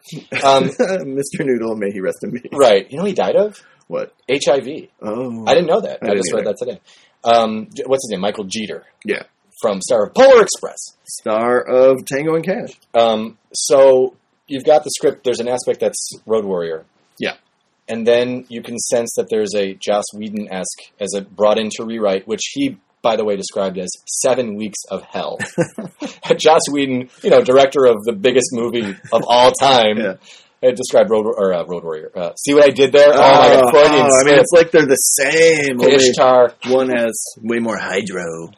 Mr. Noodle, may he rest in peace. Right. You know what he died of? What? HIV. Oh. I didn't know that. I just read that today. What's his name? Michael Jeter. Yeah. from star of Polar Express. Star of Tango and Cash. So you've got the script. There's an aspect that's Road Warrior. Yeah. And then you can sense that there's a Joss Whedon-esque as a brought in to rewrite, which he, by the way, described as 7 weeks of hell. Joss Whedon, director of the biggest movie of all time, had described Road Warrior. See what I did there? Oh my God, Freudian I mean, it's like they're the same. Ishtar. One has way more hydro.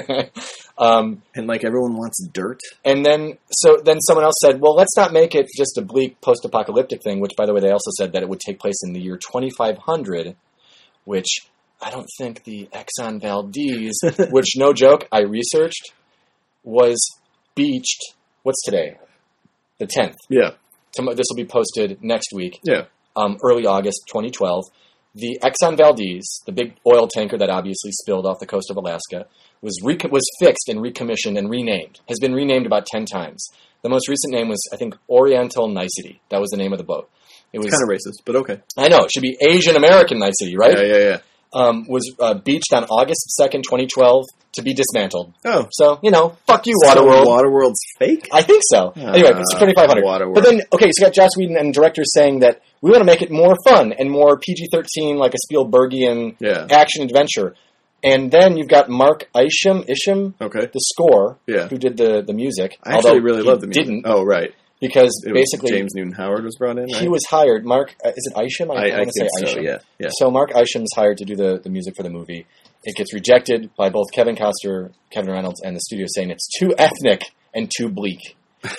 And like everyone wants dirt. And then someone else said, well, let's not make it just a bleak post-apocalyptic thing, which, by the way, they also said that it would take place in the year 2500, which I don't think the Exxon Valdez, which, no joke, I researched, was beached, what's today? The 10th. Yeah. This will be posted next week. Yeah. Early August 2012. The Exxon Valdez, the big oil tanker that obviously spilled off the coast of Alaska, was fixed and recommissioned and renamed. Has been renamed about 10 times. The most recent name was, I think, Oriental Nicety. That was the name of the boat. It was kind of racist, but okay. I know. It should be Asian American Nicety, right? Yeah. Was beached on August 2nd, 2012 to be dismantled. Oh. So, fuck you, Waterworld. So Waterworld's fake? I think so. Anyway, it's 2,500. Waterworld. But then, okay, so you got Joss Whedon and directors saying that we want to make it more fun and more PG-13, like a Spielbergian action-adventure. And then you've got Mark Isham, the score, who did the music. I actually really love the music. Didn't. Oh, right. Because basically James Newton Howard was brought in, right? He was hired. Mark, is it Isham? I want to say think Isham. So, yeah. So Mark Isham is hired to do the music for the movie. It gets rejected by both Kevin Costner, Kevin Reynolds, and the studio, saying it's too ethnic and too bleak.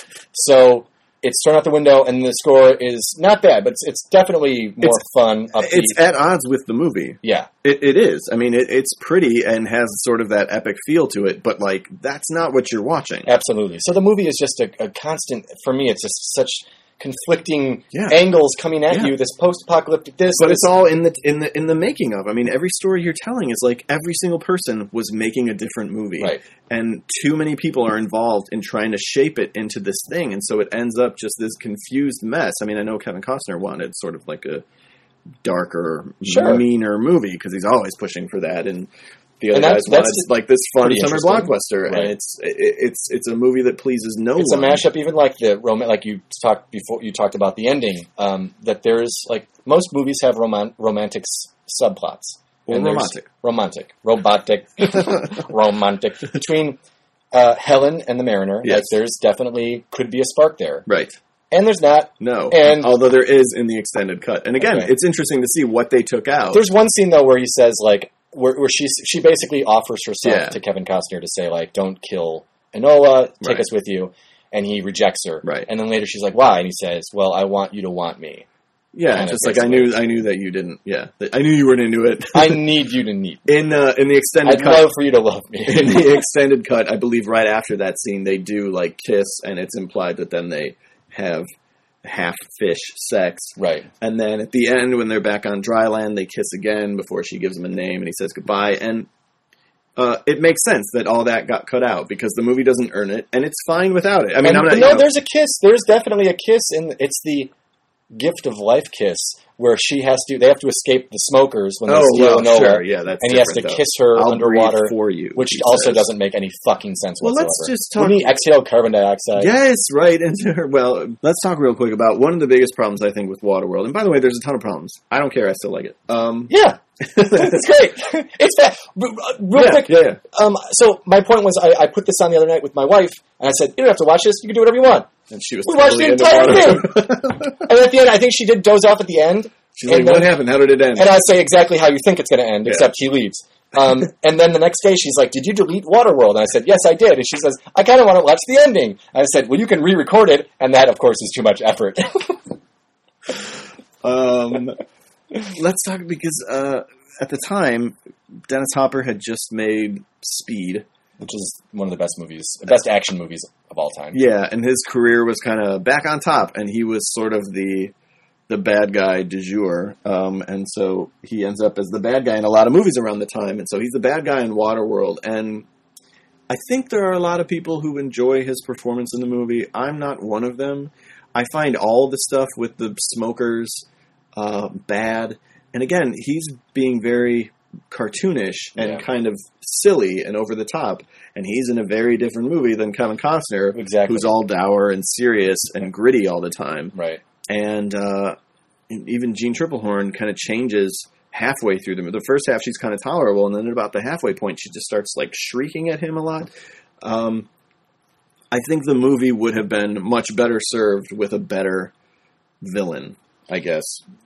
So it's thrown out the window, and the score is not bad, but it's definitely more fun, upbeat. It's at odds with the movie. Yeah. It is. I mean, it's pretty and has sort of that epic feel to it, but, like, that's not what you're watching. Absolutely. So the movie is just a constant, for me, it's just such conflicting angles coming at you, this post-apocalyptic but it's all in the making of. I mean, every story you're telling is like every single person was making a different movie. Right. And too many people are involved in trying to shape it into this thing, and so it ends up just this confused mess. I mean, I know Kevin Costner wanted sort of like a darker, meaner movie because he's always pushing for that, and the other guys wanted like this fun summer blockbuster, and it's a movie that pleases no one. It's a mashup, even like like you talked before. You talked about the ending. That there's like most movies have romantic subplots. Well, romantic between Helen and the Mariner. Yes. Like there's definitely could be a spark there, right? And there's not. No. And although there is in the extended cut, and again, it's interesting to see what they took out. There's one scene though where he says like. Where she basically offers herself to Kevin Costner to say, like, don't kill Enola, take us with you. And he rejects her. Right. And then later she's like, why? And he says, well, I want you to want me. Yeah, just like I knew that you didn't. Yeah, I knew you weren't into it. I need you to need me. In the extended cut. I'd love for you to love me. In the extended cut, I believe right after that scene, they do, like, kiss, and it's implied that then they have half-fish sex. Right. And then at the end, when they're back on dry land, they kiss again before she gives him a name and he says goodbye. And it makes sense that all that got cut out because the movie doesn't earn it, and it's fine without it. I mean, there's a kiss. There's definitely a kiss, it's the Gift of Life kiss where they have to escape the smokers when they steal Enola. Sure. Yeah, that's and he has to kiss her underwater, for you, which also doesn't make any fucking sense whatsoever. Well, let's just talk. Wouldn't he exhale carbon dioxide? Yes, right into her. Well, let's talk real quick about one of the biggest problems I think with Waterworld. And by the way, there's a ton of problems. I don't care. I still like it. Yeah. It's great. It's that. Real quick. Yeah. So my point was, I put this on the other night with my wife, and I said, "You don't have to watch this. You can do whatever you want." And she was. We watched the entire thing. And at the end, I think she did doze off at the end. She's like, "What happened? How did it end?" And I say exactly how you think it's going to end, except he leaves. And then the next day, she's like, "Did you delete Waterworld?" And I said, "Yes, I did." And she says, "I kind of want to watch the ending." And I said, "Well, you can re-record it," and that, of course, is too much effort. Let's talk because at the time, Dennis Hopper had just made Speed, which is one of the best action movies of all time. Yeah, and his career was kind of back on top, and he was sort of the bad guy du jour, and so he ends up as the bad guy in a lot of movies around the time, and so he's the bad guy in Waterworld, and I think there are a lot of people who enjoy his performance in the movie. I'm not one of them. I find all the stuff with the smokers bad, and again, he's being very cartoonish and kind of silly and over the top. And he's in a very different movie than Kevin Costner, who's all dour and serious and gritty all the time. Right. And even Jeanne Tripplehorn kind of changes halfway through the first half. She's kind of tolerable, and then at about the halfway point, she just starts like shrieking at him a lot. I think the movie would have been much better served with a better villain, I guess.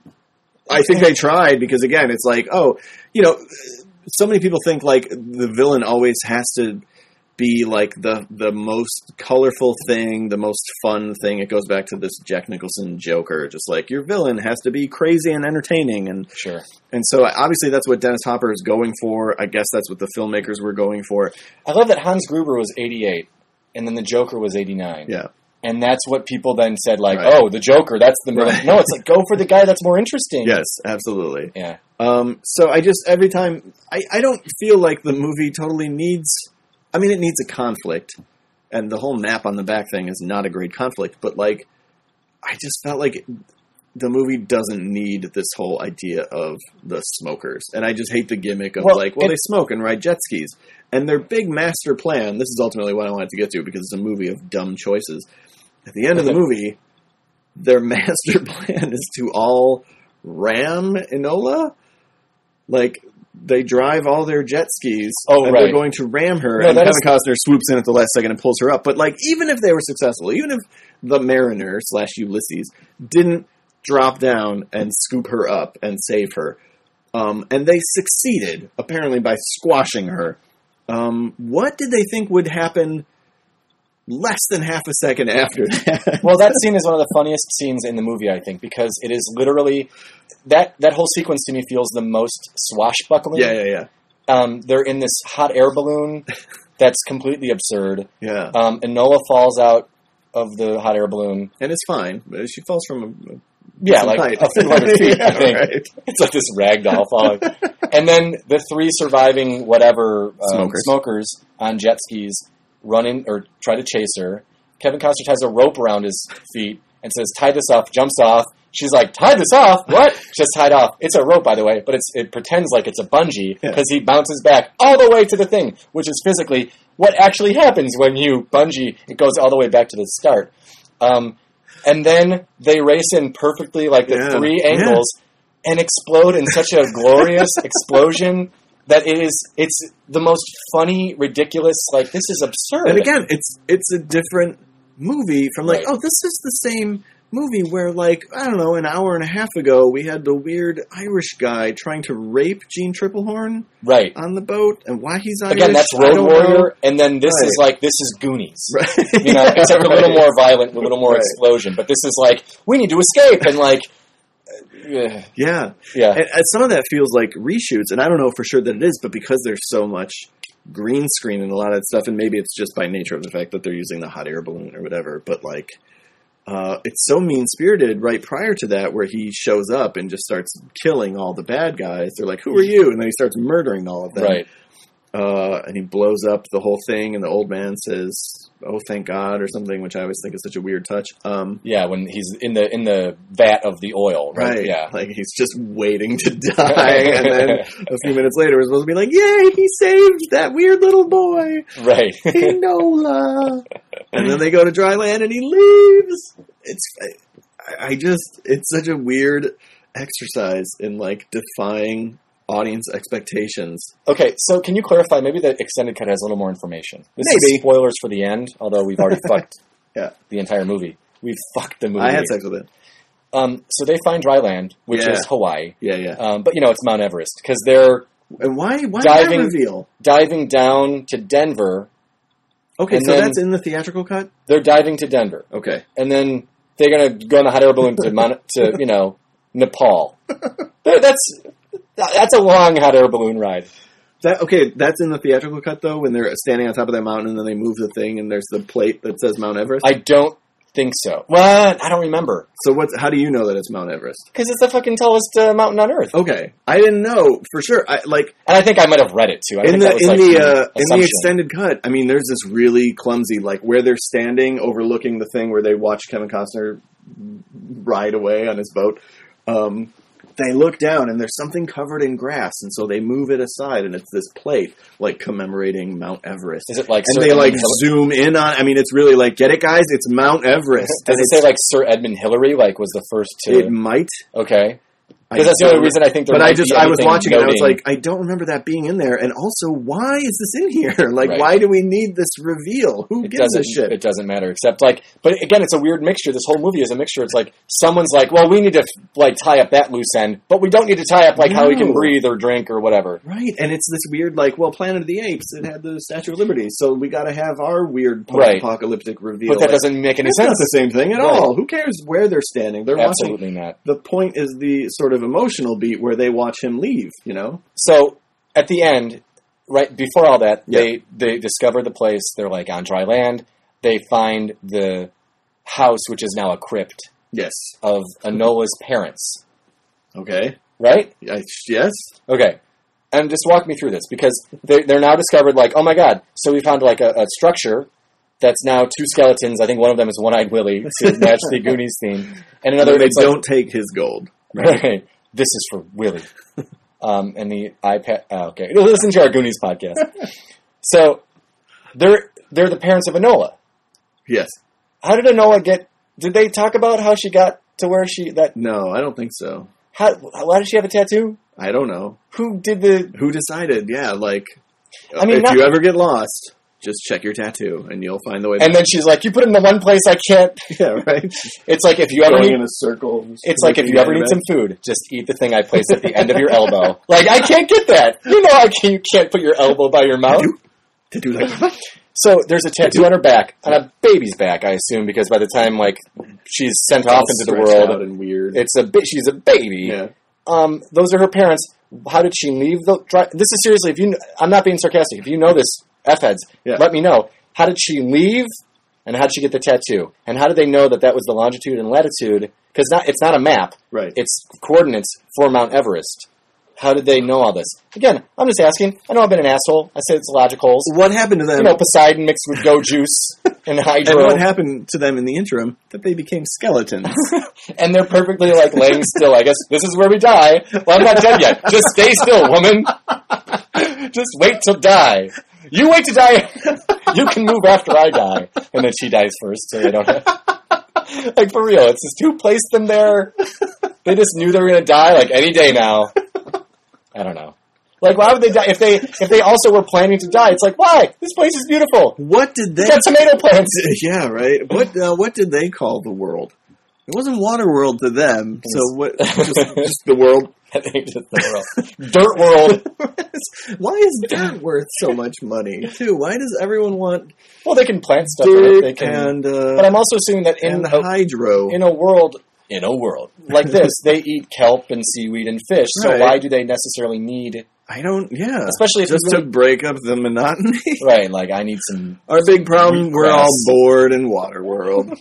I think they tried because, again, it's like, oh, you know, so many people think like the villain always has to be like the most colorful thing, the most fun thing. It goes back to this Jack Nicholson Joker, just like your villain has to be crazy and entertaining. And sure. And so obviously that's what Dennis Hopper is going for. I guess that's what the filmmakers were going for. I love that Hans Gruber was 88 and then the Joker was 89. Yeah. And that's what people then said, like, oh, the Joker, that's the... Right. No, it's like, go for the guy that's more interesting. Yes, absolutely. Yeah. So I just, every time... I don't feel like the movie totally needs... I mean, it needs a conflict. And the whole map on the back thing is not a great conflict. But, like, I just felt like the movie doesn't need this whole idea of the smokers. And I just hate the gimmick of, they smoke and ride jet skis. And their big master plan... This is ultimately what I wanted to get to because it's a movie of dumb choices. At the end of the movie, their master plan is to all ram Enola. Like, they drive all their jet skis, and they're going to ram her, and Kevin Costner swoops in at the last second and pulls her up. But, like, even if they were successful, even if the Mariner / Ulysses didn't drop down and scoop her up and save her, and they succeeded, apparently, by squashing her, what did they think would happen less than half a second after that? Well, that scene is one of the funniest scenes in the movie, I think, because it is literally... That whole sequence to me feels the most swashbuckling. Yeah. They're in this hot air balloon that's completely absurd. Yeah. Enola falls out of the hot air balloon. And it's fine. She falls from like a few hundred feet, I think. Right. It's like this ragdoll falling. And then the three surviving smokers on jet skis run in or try to chase her. Kevin Costner ties a rope around his feet and says, "Tie this off," jumps off. She's like, "Tie this off?" What? Just tied off. It's a rope, by the way, but it pretends like it's a bungee because he bounces back all the way to the thing, which is physically what actually happens when you bungee. It goes all the way back to the start. And then they race in perfectly, like the three angles, and explode in such a glorious explosion that it's the most funny, ridiculous, like, this is absurd. And again, it's a different movie from like, oh, this is the same movie where, like, I don't know, an hour and a half ago, we had the weird Irish guy trying to rape Jeanne Tripplehorn on the boat, and why he's Irish. Again, that's Road Warrior, and then this is like, this is Goonies. Right. You know, except a little more violent, a little more explosion, but this is like, we need to escape, and like... Yeah. And some of that feels like reshoots, and I don't know for sure that it is, but because there's so much green screen and a lot of that stuff, and maybe it's just by nature of the fact that they're using the hot air balloon or whatever, but like... it's so mean-spirited right prior to that where he shows up and just starts killing all the bad guys. They're like, "Who are you?" And then he starts murdering all of them. Right. And he blows up the whole thing, and the old man says, "Oh, thank God," or something, which I always think is such a weird touch. When he's in the vat of the oil, right? Yeah. Like, he's just waiting to die, and then a few minutes later we're supposed to be like, "Yay, he saved that weird little boy!" Right. Enola! And then they go to dry land, and he leaves! It's such a weird exercise in, like, defying audience expectations. Okay, so can you clarify? Maybe the extended cut has a little more information. This Maybe. is spoilers for the end, although we've already fucked the entire movie. We've fucked the movie. I had sex with it. So they find dry land, which is Hawaii. Yeah. But, it's Mount Everest, because they're and why that reveal? Diving down to Denver. Okay, so that's in the theatrical cut? They're diving to Denver. Okay. And then they're going to go on a hot air balloon to Nepal. That's a long hot air balloon ride. That's in the theatrical cut, though, when they're standing on top of that mountain and then they move the thing and there's the plate that says Mount Everest? I don't think so. Well, I don't remember. So how do you know that it's Mount Everest? Because it's the fucking tallest mountain on Earth. Okay. I didn't know for sure. And I think I might have read it, too. In the extended cut, I mean, there's this really clumsy, like, where they're standing overlooking the thing where they watch Kevin Costner ride away on his boat. they look down and there's something covered in grass, and so they move it aside, and it's this plate like commemorating Mount Everest. Is it like and Sir they Edmund like Hillary? zoom in on? I mean, it's really like, get it, guys? It's Mount Everest. Does it say like Sir Edmund Hillary like was the first to? It might. Okay. Because that's the only reason I think there But might be I was anything watching it and I was noting- like, I don't remember that being in there. And also, why is this in here? Like, Right. why do we need this reveal? Who gives a shit? It doesn't matter, except like, but again, it's a weird mixture. This whole movie is a mixture. It's like someone's like, well, we need to like tie up that loose end, but we don't need to tie up like how he can No. breathe or drink or whatever. Right, and it's this weird, like, well, Planet of the Apes, it had the Statue of Liberty, so we gotta have our weird Right. post-apocalyptic reveal. But that Like, doesn't make any it's sense. not the same thing at Right. all. Who cares where they're standing? They're watching. Absolutely not. The point is the sort of emotional beat where they watch him leave, you know? So at the end, right before all that, Yeah. they discover the place. They're like on dry land. They find the house, which is now a crypt Yes. of Enola's parents. Okay. Right? Yes? Okay. And just walk me through this, because they're now discovered, like, oh my god, so we found like a structure that's now two skeletons. I think one of them is One-Eyed Willie to match the Goonies theme. And another, They it's like, don't take his gold. Right? right, this is for Willie. And the iPad, okay. Listen to our Goonies podcast. So, they're the parents of Enola. Yes. How did Enola did they talk about how she got to where No, I don't think so. why did she have a tattoo? I don't know. Who did the, Who decided? Yeah, like, I mean, if you ever get lost, just check your tattoo and you'll find the way back. and then she's like, you put it in the one place I can't. Yeah, right? It's like if you ever Going need, in a circle. it's like if you ever need some food, just eat the thing I placed at the end of your elbow. Like, I can't get that. You know you can't put your elbow by your mouth. To do like So there's a tattoo on her back, on a baby's back, I assume, because by the time like she's sent off into the world, and weird. she's a baby. Yeah. Those are her parents. How did she leave the? This is seriously. I'm not being sarcastic. If you know this, F-heads, Yeah. let me know. How did she leave, and how did she get the tattoo? And how did they know that was the longitude and latitude? Because it's not a map. Right. It's coordinates for Mount Everest. How did they know all this? Again, I'm just asking. I know I've been an asshole. I said it's logicals. What happened to them? You know, Poseidon mixed with Go Juice and Hydro. And what happened to them in the interim? That they became skeletons. And they're perfectly like laying still. I guess this is where we die. Well, I'm not dead yet. Just stay still, woman. Just wait till die. You wait to die. You can move after I die. And then she dies first, so they don't have... Like, for real, it's just who placed them there? They just knew they were going to die, like, any day now. I don't know. Like, why would they die? If they also were planning to die, it's like, why? This place is beautiful. What did they... We got tomato plants. Yeah, right. What did they call the world? It wasn't Waterworld to them. So what? Just the world. I think just the world. Dirt world. Why is dirt worth so much money too? Why does everyone want Well, they can plant stuff in dirt it. They can, but I'm also assuming that and hydro? in a world like this, they eat kelp and seaweed and fish. So Right. why do they necessarily need? I don't. Yeah, Especially if just you to break up the monotony. right? Like I need some. Our big problem: we're all Wheatgrass. bored in Waterworld.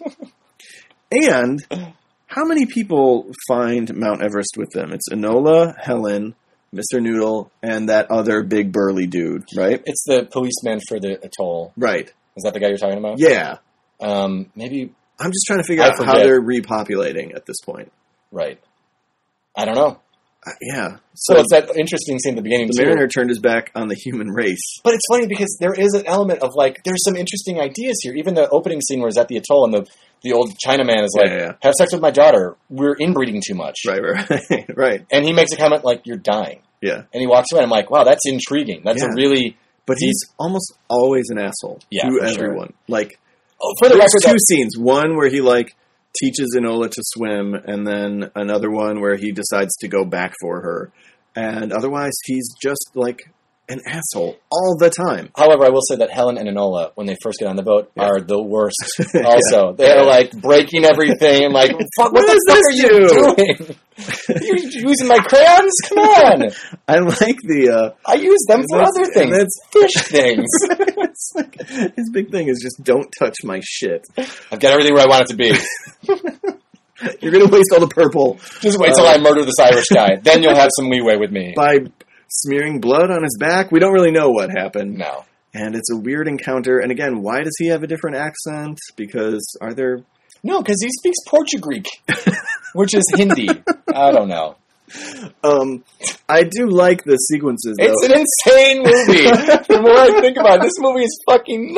And how many people find Mount Everest with them? It's Enola, Helen, Mr. Noodle, and that other big burly dude, right? It's the policeman for the atoll. Right. Is that the guy you're talking about? Yeah. Maybe. I'm just trying to figure I out how forget. they're repopulating at this point. Right. I don't know. Yeah. So it's that interesting scene at the beginning The too. mariner turned his back on the human race. But it's funny because there is an element of like there's some interesting ideas here. Even the opening scene where he's at the atoll and the old Chinaman is like, Yeah. have sex with my daughter. We're inbreeding too much. Right. Right. And he makes a comment like, you're dying. Yeah. And he walks away. I'm like, wow, that's intriguing. That's Yeah. a really... But he's almost always an asshole Yeah, to for sure. everyone. Like, Oh, for the there's record, two scenes. One where he, like, teaches Enola to swim, and then another one where he decides to go back for her. And otherwise, he's just, like, an asshole all the time. however, I will say that Helen and Enola, when they first get on the boat, Yeah. are the worst also. They're like breaking everything and like, fuck, what the fuck are you doing? You're using my crayons? Come on. I like the... I use them for other things. That's Fish things. it's like, his big thing is just don't touch my shit. I've got everything where I want it to be. You're going to waste all the purple Just wait till I murder this Irish guy. Then you'll have some leeway with me. by smearing blood on his back. We don't really know what happened. No. And it's a weird encounter. And again, why does he have a different accent? Because are there... No, because he speaks Portuguese, which is Hindi. I don't know. I do like the sequences, though. It's an insane movie. The more I think about it, this movie is fucking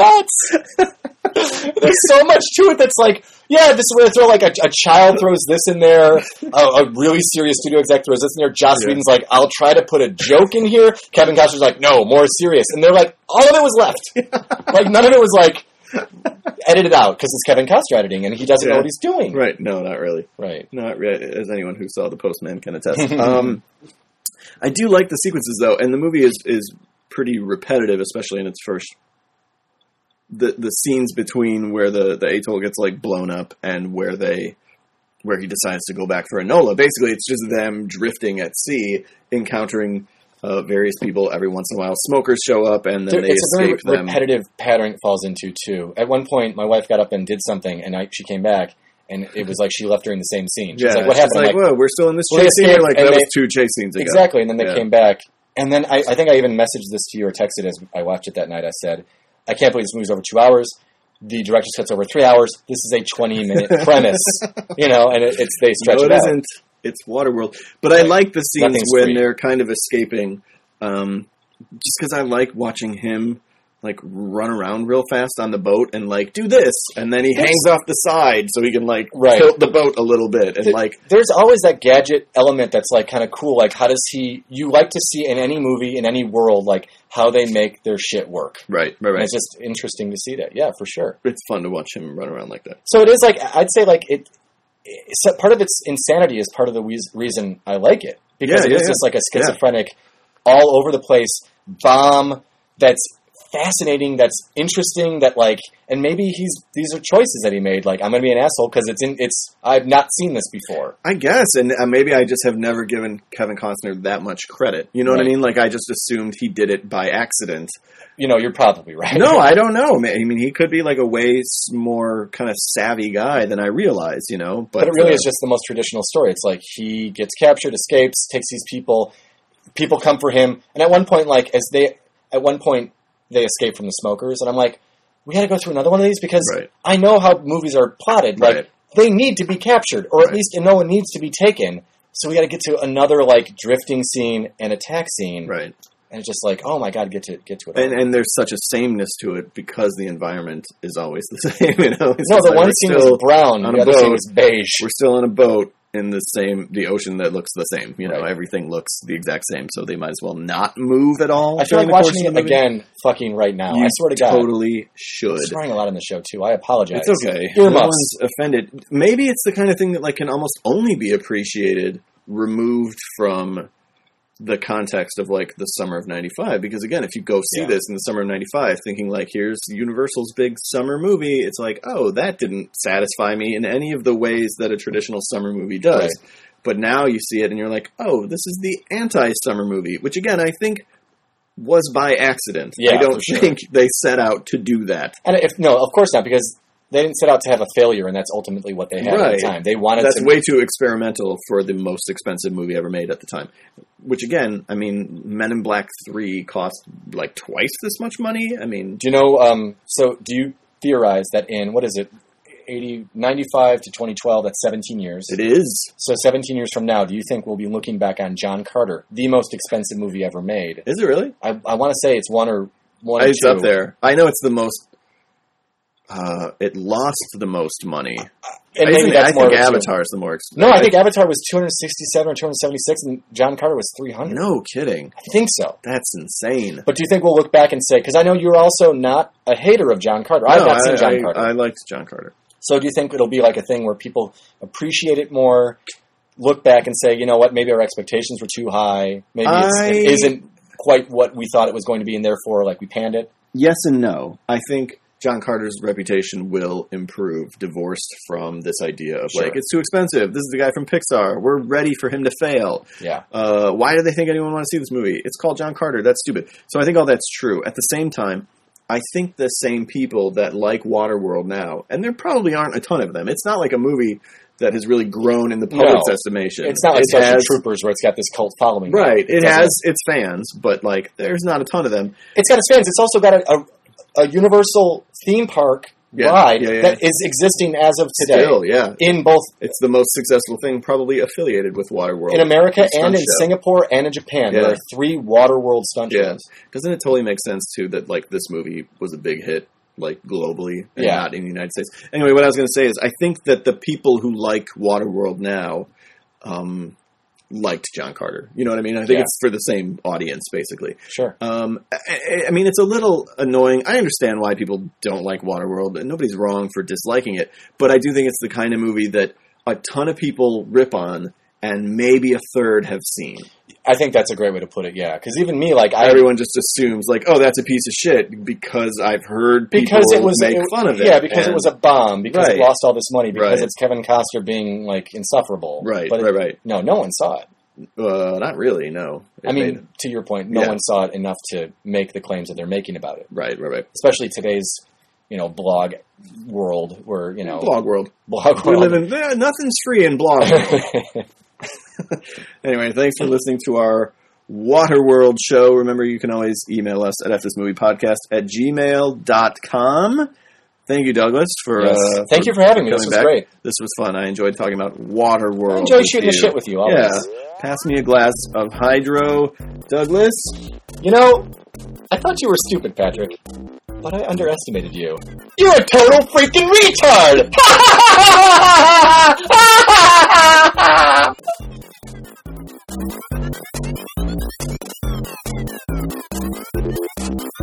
nuts. There's so much to it that's like, yeah, this is where they throw like a child throws this in there, a really serious studio exec throws this in there. Joss Whedon's like, I'll try to put a joke in here. Kevin Costner's like, no, more serious. And they're like, all of it was left. Like, none of it was like edited out because it's Kevin Costner editing and he doesn't know what he's doing. Right. No, not really. Right. Not really, as anyone who saw The Postman can attest. I do like the sequences, though, and the movie is pretty repetitive, especially in its first... The scenes between where the atoll gets like blown up and where he decides to go back for Enola. Basically, it's just them drifting at sea, encountering various people. Every once in a while, smokers show up, and then they escape them. It's a very repetitive pattern it falls into, too. At one point, my wife got up and did something, and she came back, and it was like she left during the same scene. She was like, what happened? Like, whoa, we're still in this chase scene? Like, that was 2 chase scenes ago. Exactly, and then they came back. And then I think I even messaged this to you or texted as I watched it that night. I said, I can't believe this movie's over 2 hours. The director's cut's over 3 hours. This is a 20-minute premise, and they stretch it out. No, it isn't. It's Waterworld. But I like the scenes when they're kind of escaping, just because I like watching him like run around real fast on the boat and like do this, and then he hangs off the side so he can like tilt the boat a little bit, and there's always that gadget element that's like kind of cool. Like, how does you like to see in any movie in any world like how they make their shit work. Right. And it's just interesting to see that. Yeah, for sure. It's fun to watch him run around like that. So it is like I'd say like part of its insanity is part of the reason I like it, because it is just like a schizophrenic, all over the place bomb that's fascinating, that's interesting, that like, and maybe these are choices that he made. Like, I'm going to be an asshole because I've not seen this before. I guess, and maybe I just have never given Kevin Costner that much credit. You know what I mean? Like, I just assumed he did it by accident. You're probably right. No, I don't know. I mean, he could be like a way more kind of savvy guy than I realize, But it really is just the most traditional story. It's like he gets captured, escapes, takes these people come for him, and at one point, they escape from the smokers, and I'm like, we got to go through another one of these because I know how movies are plotted. Like, they need to be captured, or at least Enola needs to be taken. So we got to get to another like drifting scene and attack scene. Right. And it's just like, oh my god, get to it. And there's such a sameness to it because the environment is always the same. The one scene was brown, the other scene was beige. We're still on a boat in the ocean that looks the same. Everything looks the exact same, so they might as well not move at all. I feel like watching it again fucking right now. I swear to God. Totally should. I'm swearing a lot on the show, too. I apologize. It's okay. No one's offended. Maybe it's the kind of thing that like can almost only be appreciated removed from the context of like the summer of 95, because again, if you go see this in the summer of 95 thinking like, here's Universal's big summer movie, it's like, oh, that didn't satisfy me in any of the ways that a traditional summer movie does. But now you see it and you're like, oh, this is the anti-summer movie, which again, I think was by accident. I don't think they set out to do that. And of course not, because they didn't set out to have a failure, and that's ultimately what they had at the time. They wanted That's way too experimental for the most expensive movie ever made at the time. Which, again, I mean, Men in Black 3 cost like twice this much money. I mean... Do you know, so do you theorize that in, 95 to 2012, that's 17 years. It is. So 17 years from now, do you think we'll be looking back on John Carter, the most expensive movie ever made? Is it really? I want to say it's one or it's two. Up there. I know it's the most... it lost the most money. And I think Avatar is the more expensive. No, I think Avatar was 267 or 276, and John Carter was 300. No kidding. I think so. That's insane. But do you think we'll look back and say, because I know you're also not a hater of John Carter. I've not seen John Carter. I liked John Carter. So do you think it'll be like a thing where people appreciate it more, look back and say, you know what, maybe our expectations were too high, maybe it isn't quite what we thought it was going to be, and therefore like we panned it? Yes and no. I think John Carter's reputation will improve, divorced from this idea of like, it's too expensive. This is the guy from Pixar. We're ready for him to fail. Yeah. Why do they think anyone want to see this movie? It's called John Carter. That's stupid. So I think all that's true. At the same time, I think the same people that like Waterworld now, and there probably aren't a ton of them. It's not like a movie that has really grown in the public's estimation. It's not like Starship Troopers where it's got this cult following. Right. It has its fans, but like there's not a ton of them. It's got its fans. It's also got a Universal theme park ride that is existing as of today. Still, yeah. In both... It's the most successful thing probably affiliated with Waterworld. In America and in Singapore and in Japan. There are 3 Waterworld stunt shows. Doesn't it totally make sense, too, that like this movie was a big hit, like globally, and not in the United States? Anyway, what I was going to say is I think that the people who like Waterworld now liked John Carter. You know what I mean? I think it's for the same audience, basically. Sure. I mean, it's a little annoying. I understand why people don't like Waterworld, and nobody's wrong for disliking it, but I do think it's the kind of movie that a ton of people rip on, and maybe a third have seen. I think that's a great way to put it, yeah. Because even me, everyone just assumes, like, oh, that's a piece of shit, because I've heard people make fun of it. Yeah, because it was a bomb, because it lost all this money, because it's Kevin Costner being, like, insufferable. Right, but right. No one saw it. Not really, no. To your point, no one saw it enough to make the claims that they're making about it. Right. Especially today's, blog world, where, Blog world. We live in... nothing's free in blog world. Anyway, thanks for listening to our Waterworld show. Remember, you can always email us at fthismoviepodcast@gmail.com. Thank you, Douglas, for thank you for having me. This was great. This was fun. I enjoyed talking about Waterworld. I enjoy shooting the shit with you always. Yeah. Pass me a glass of Hydro, Douglas. I thought you were stupid, Patrick, but I underestimated you. You're a total freaking retard!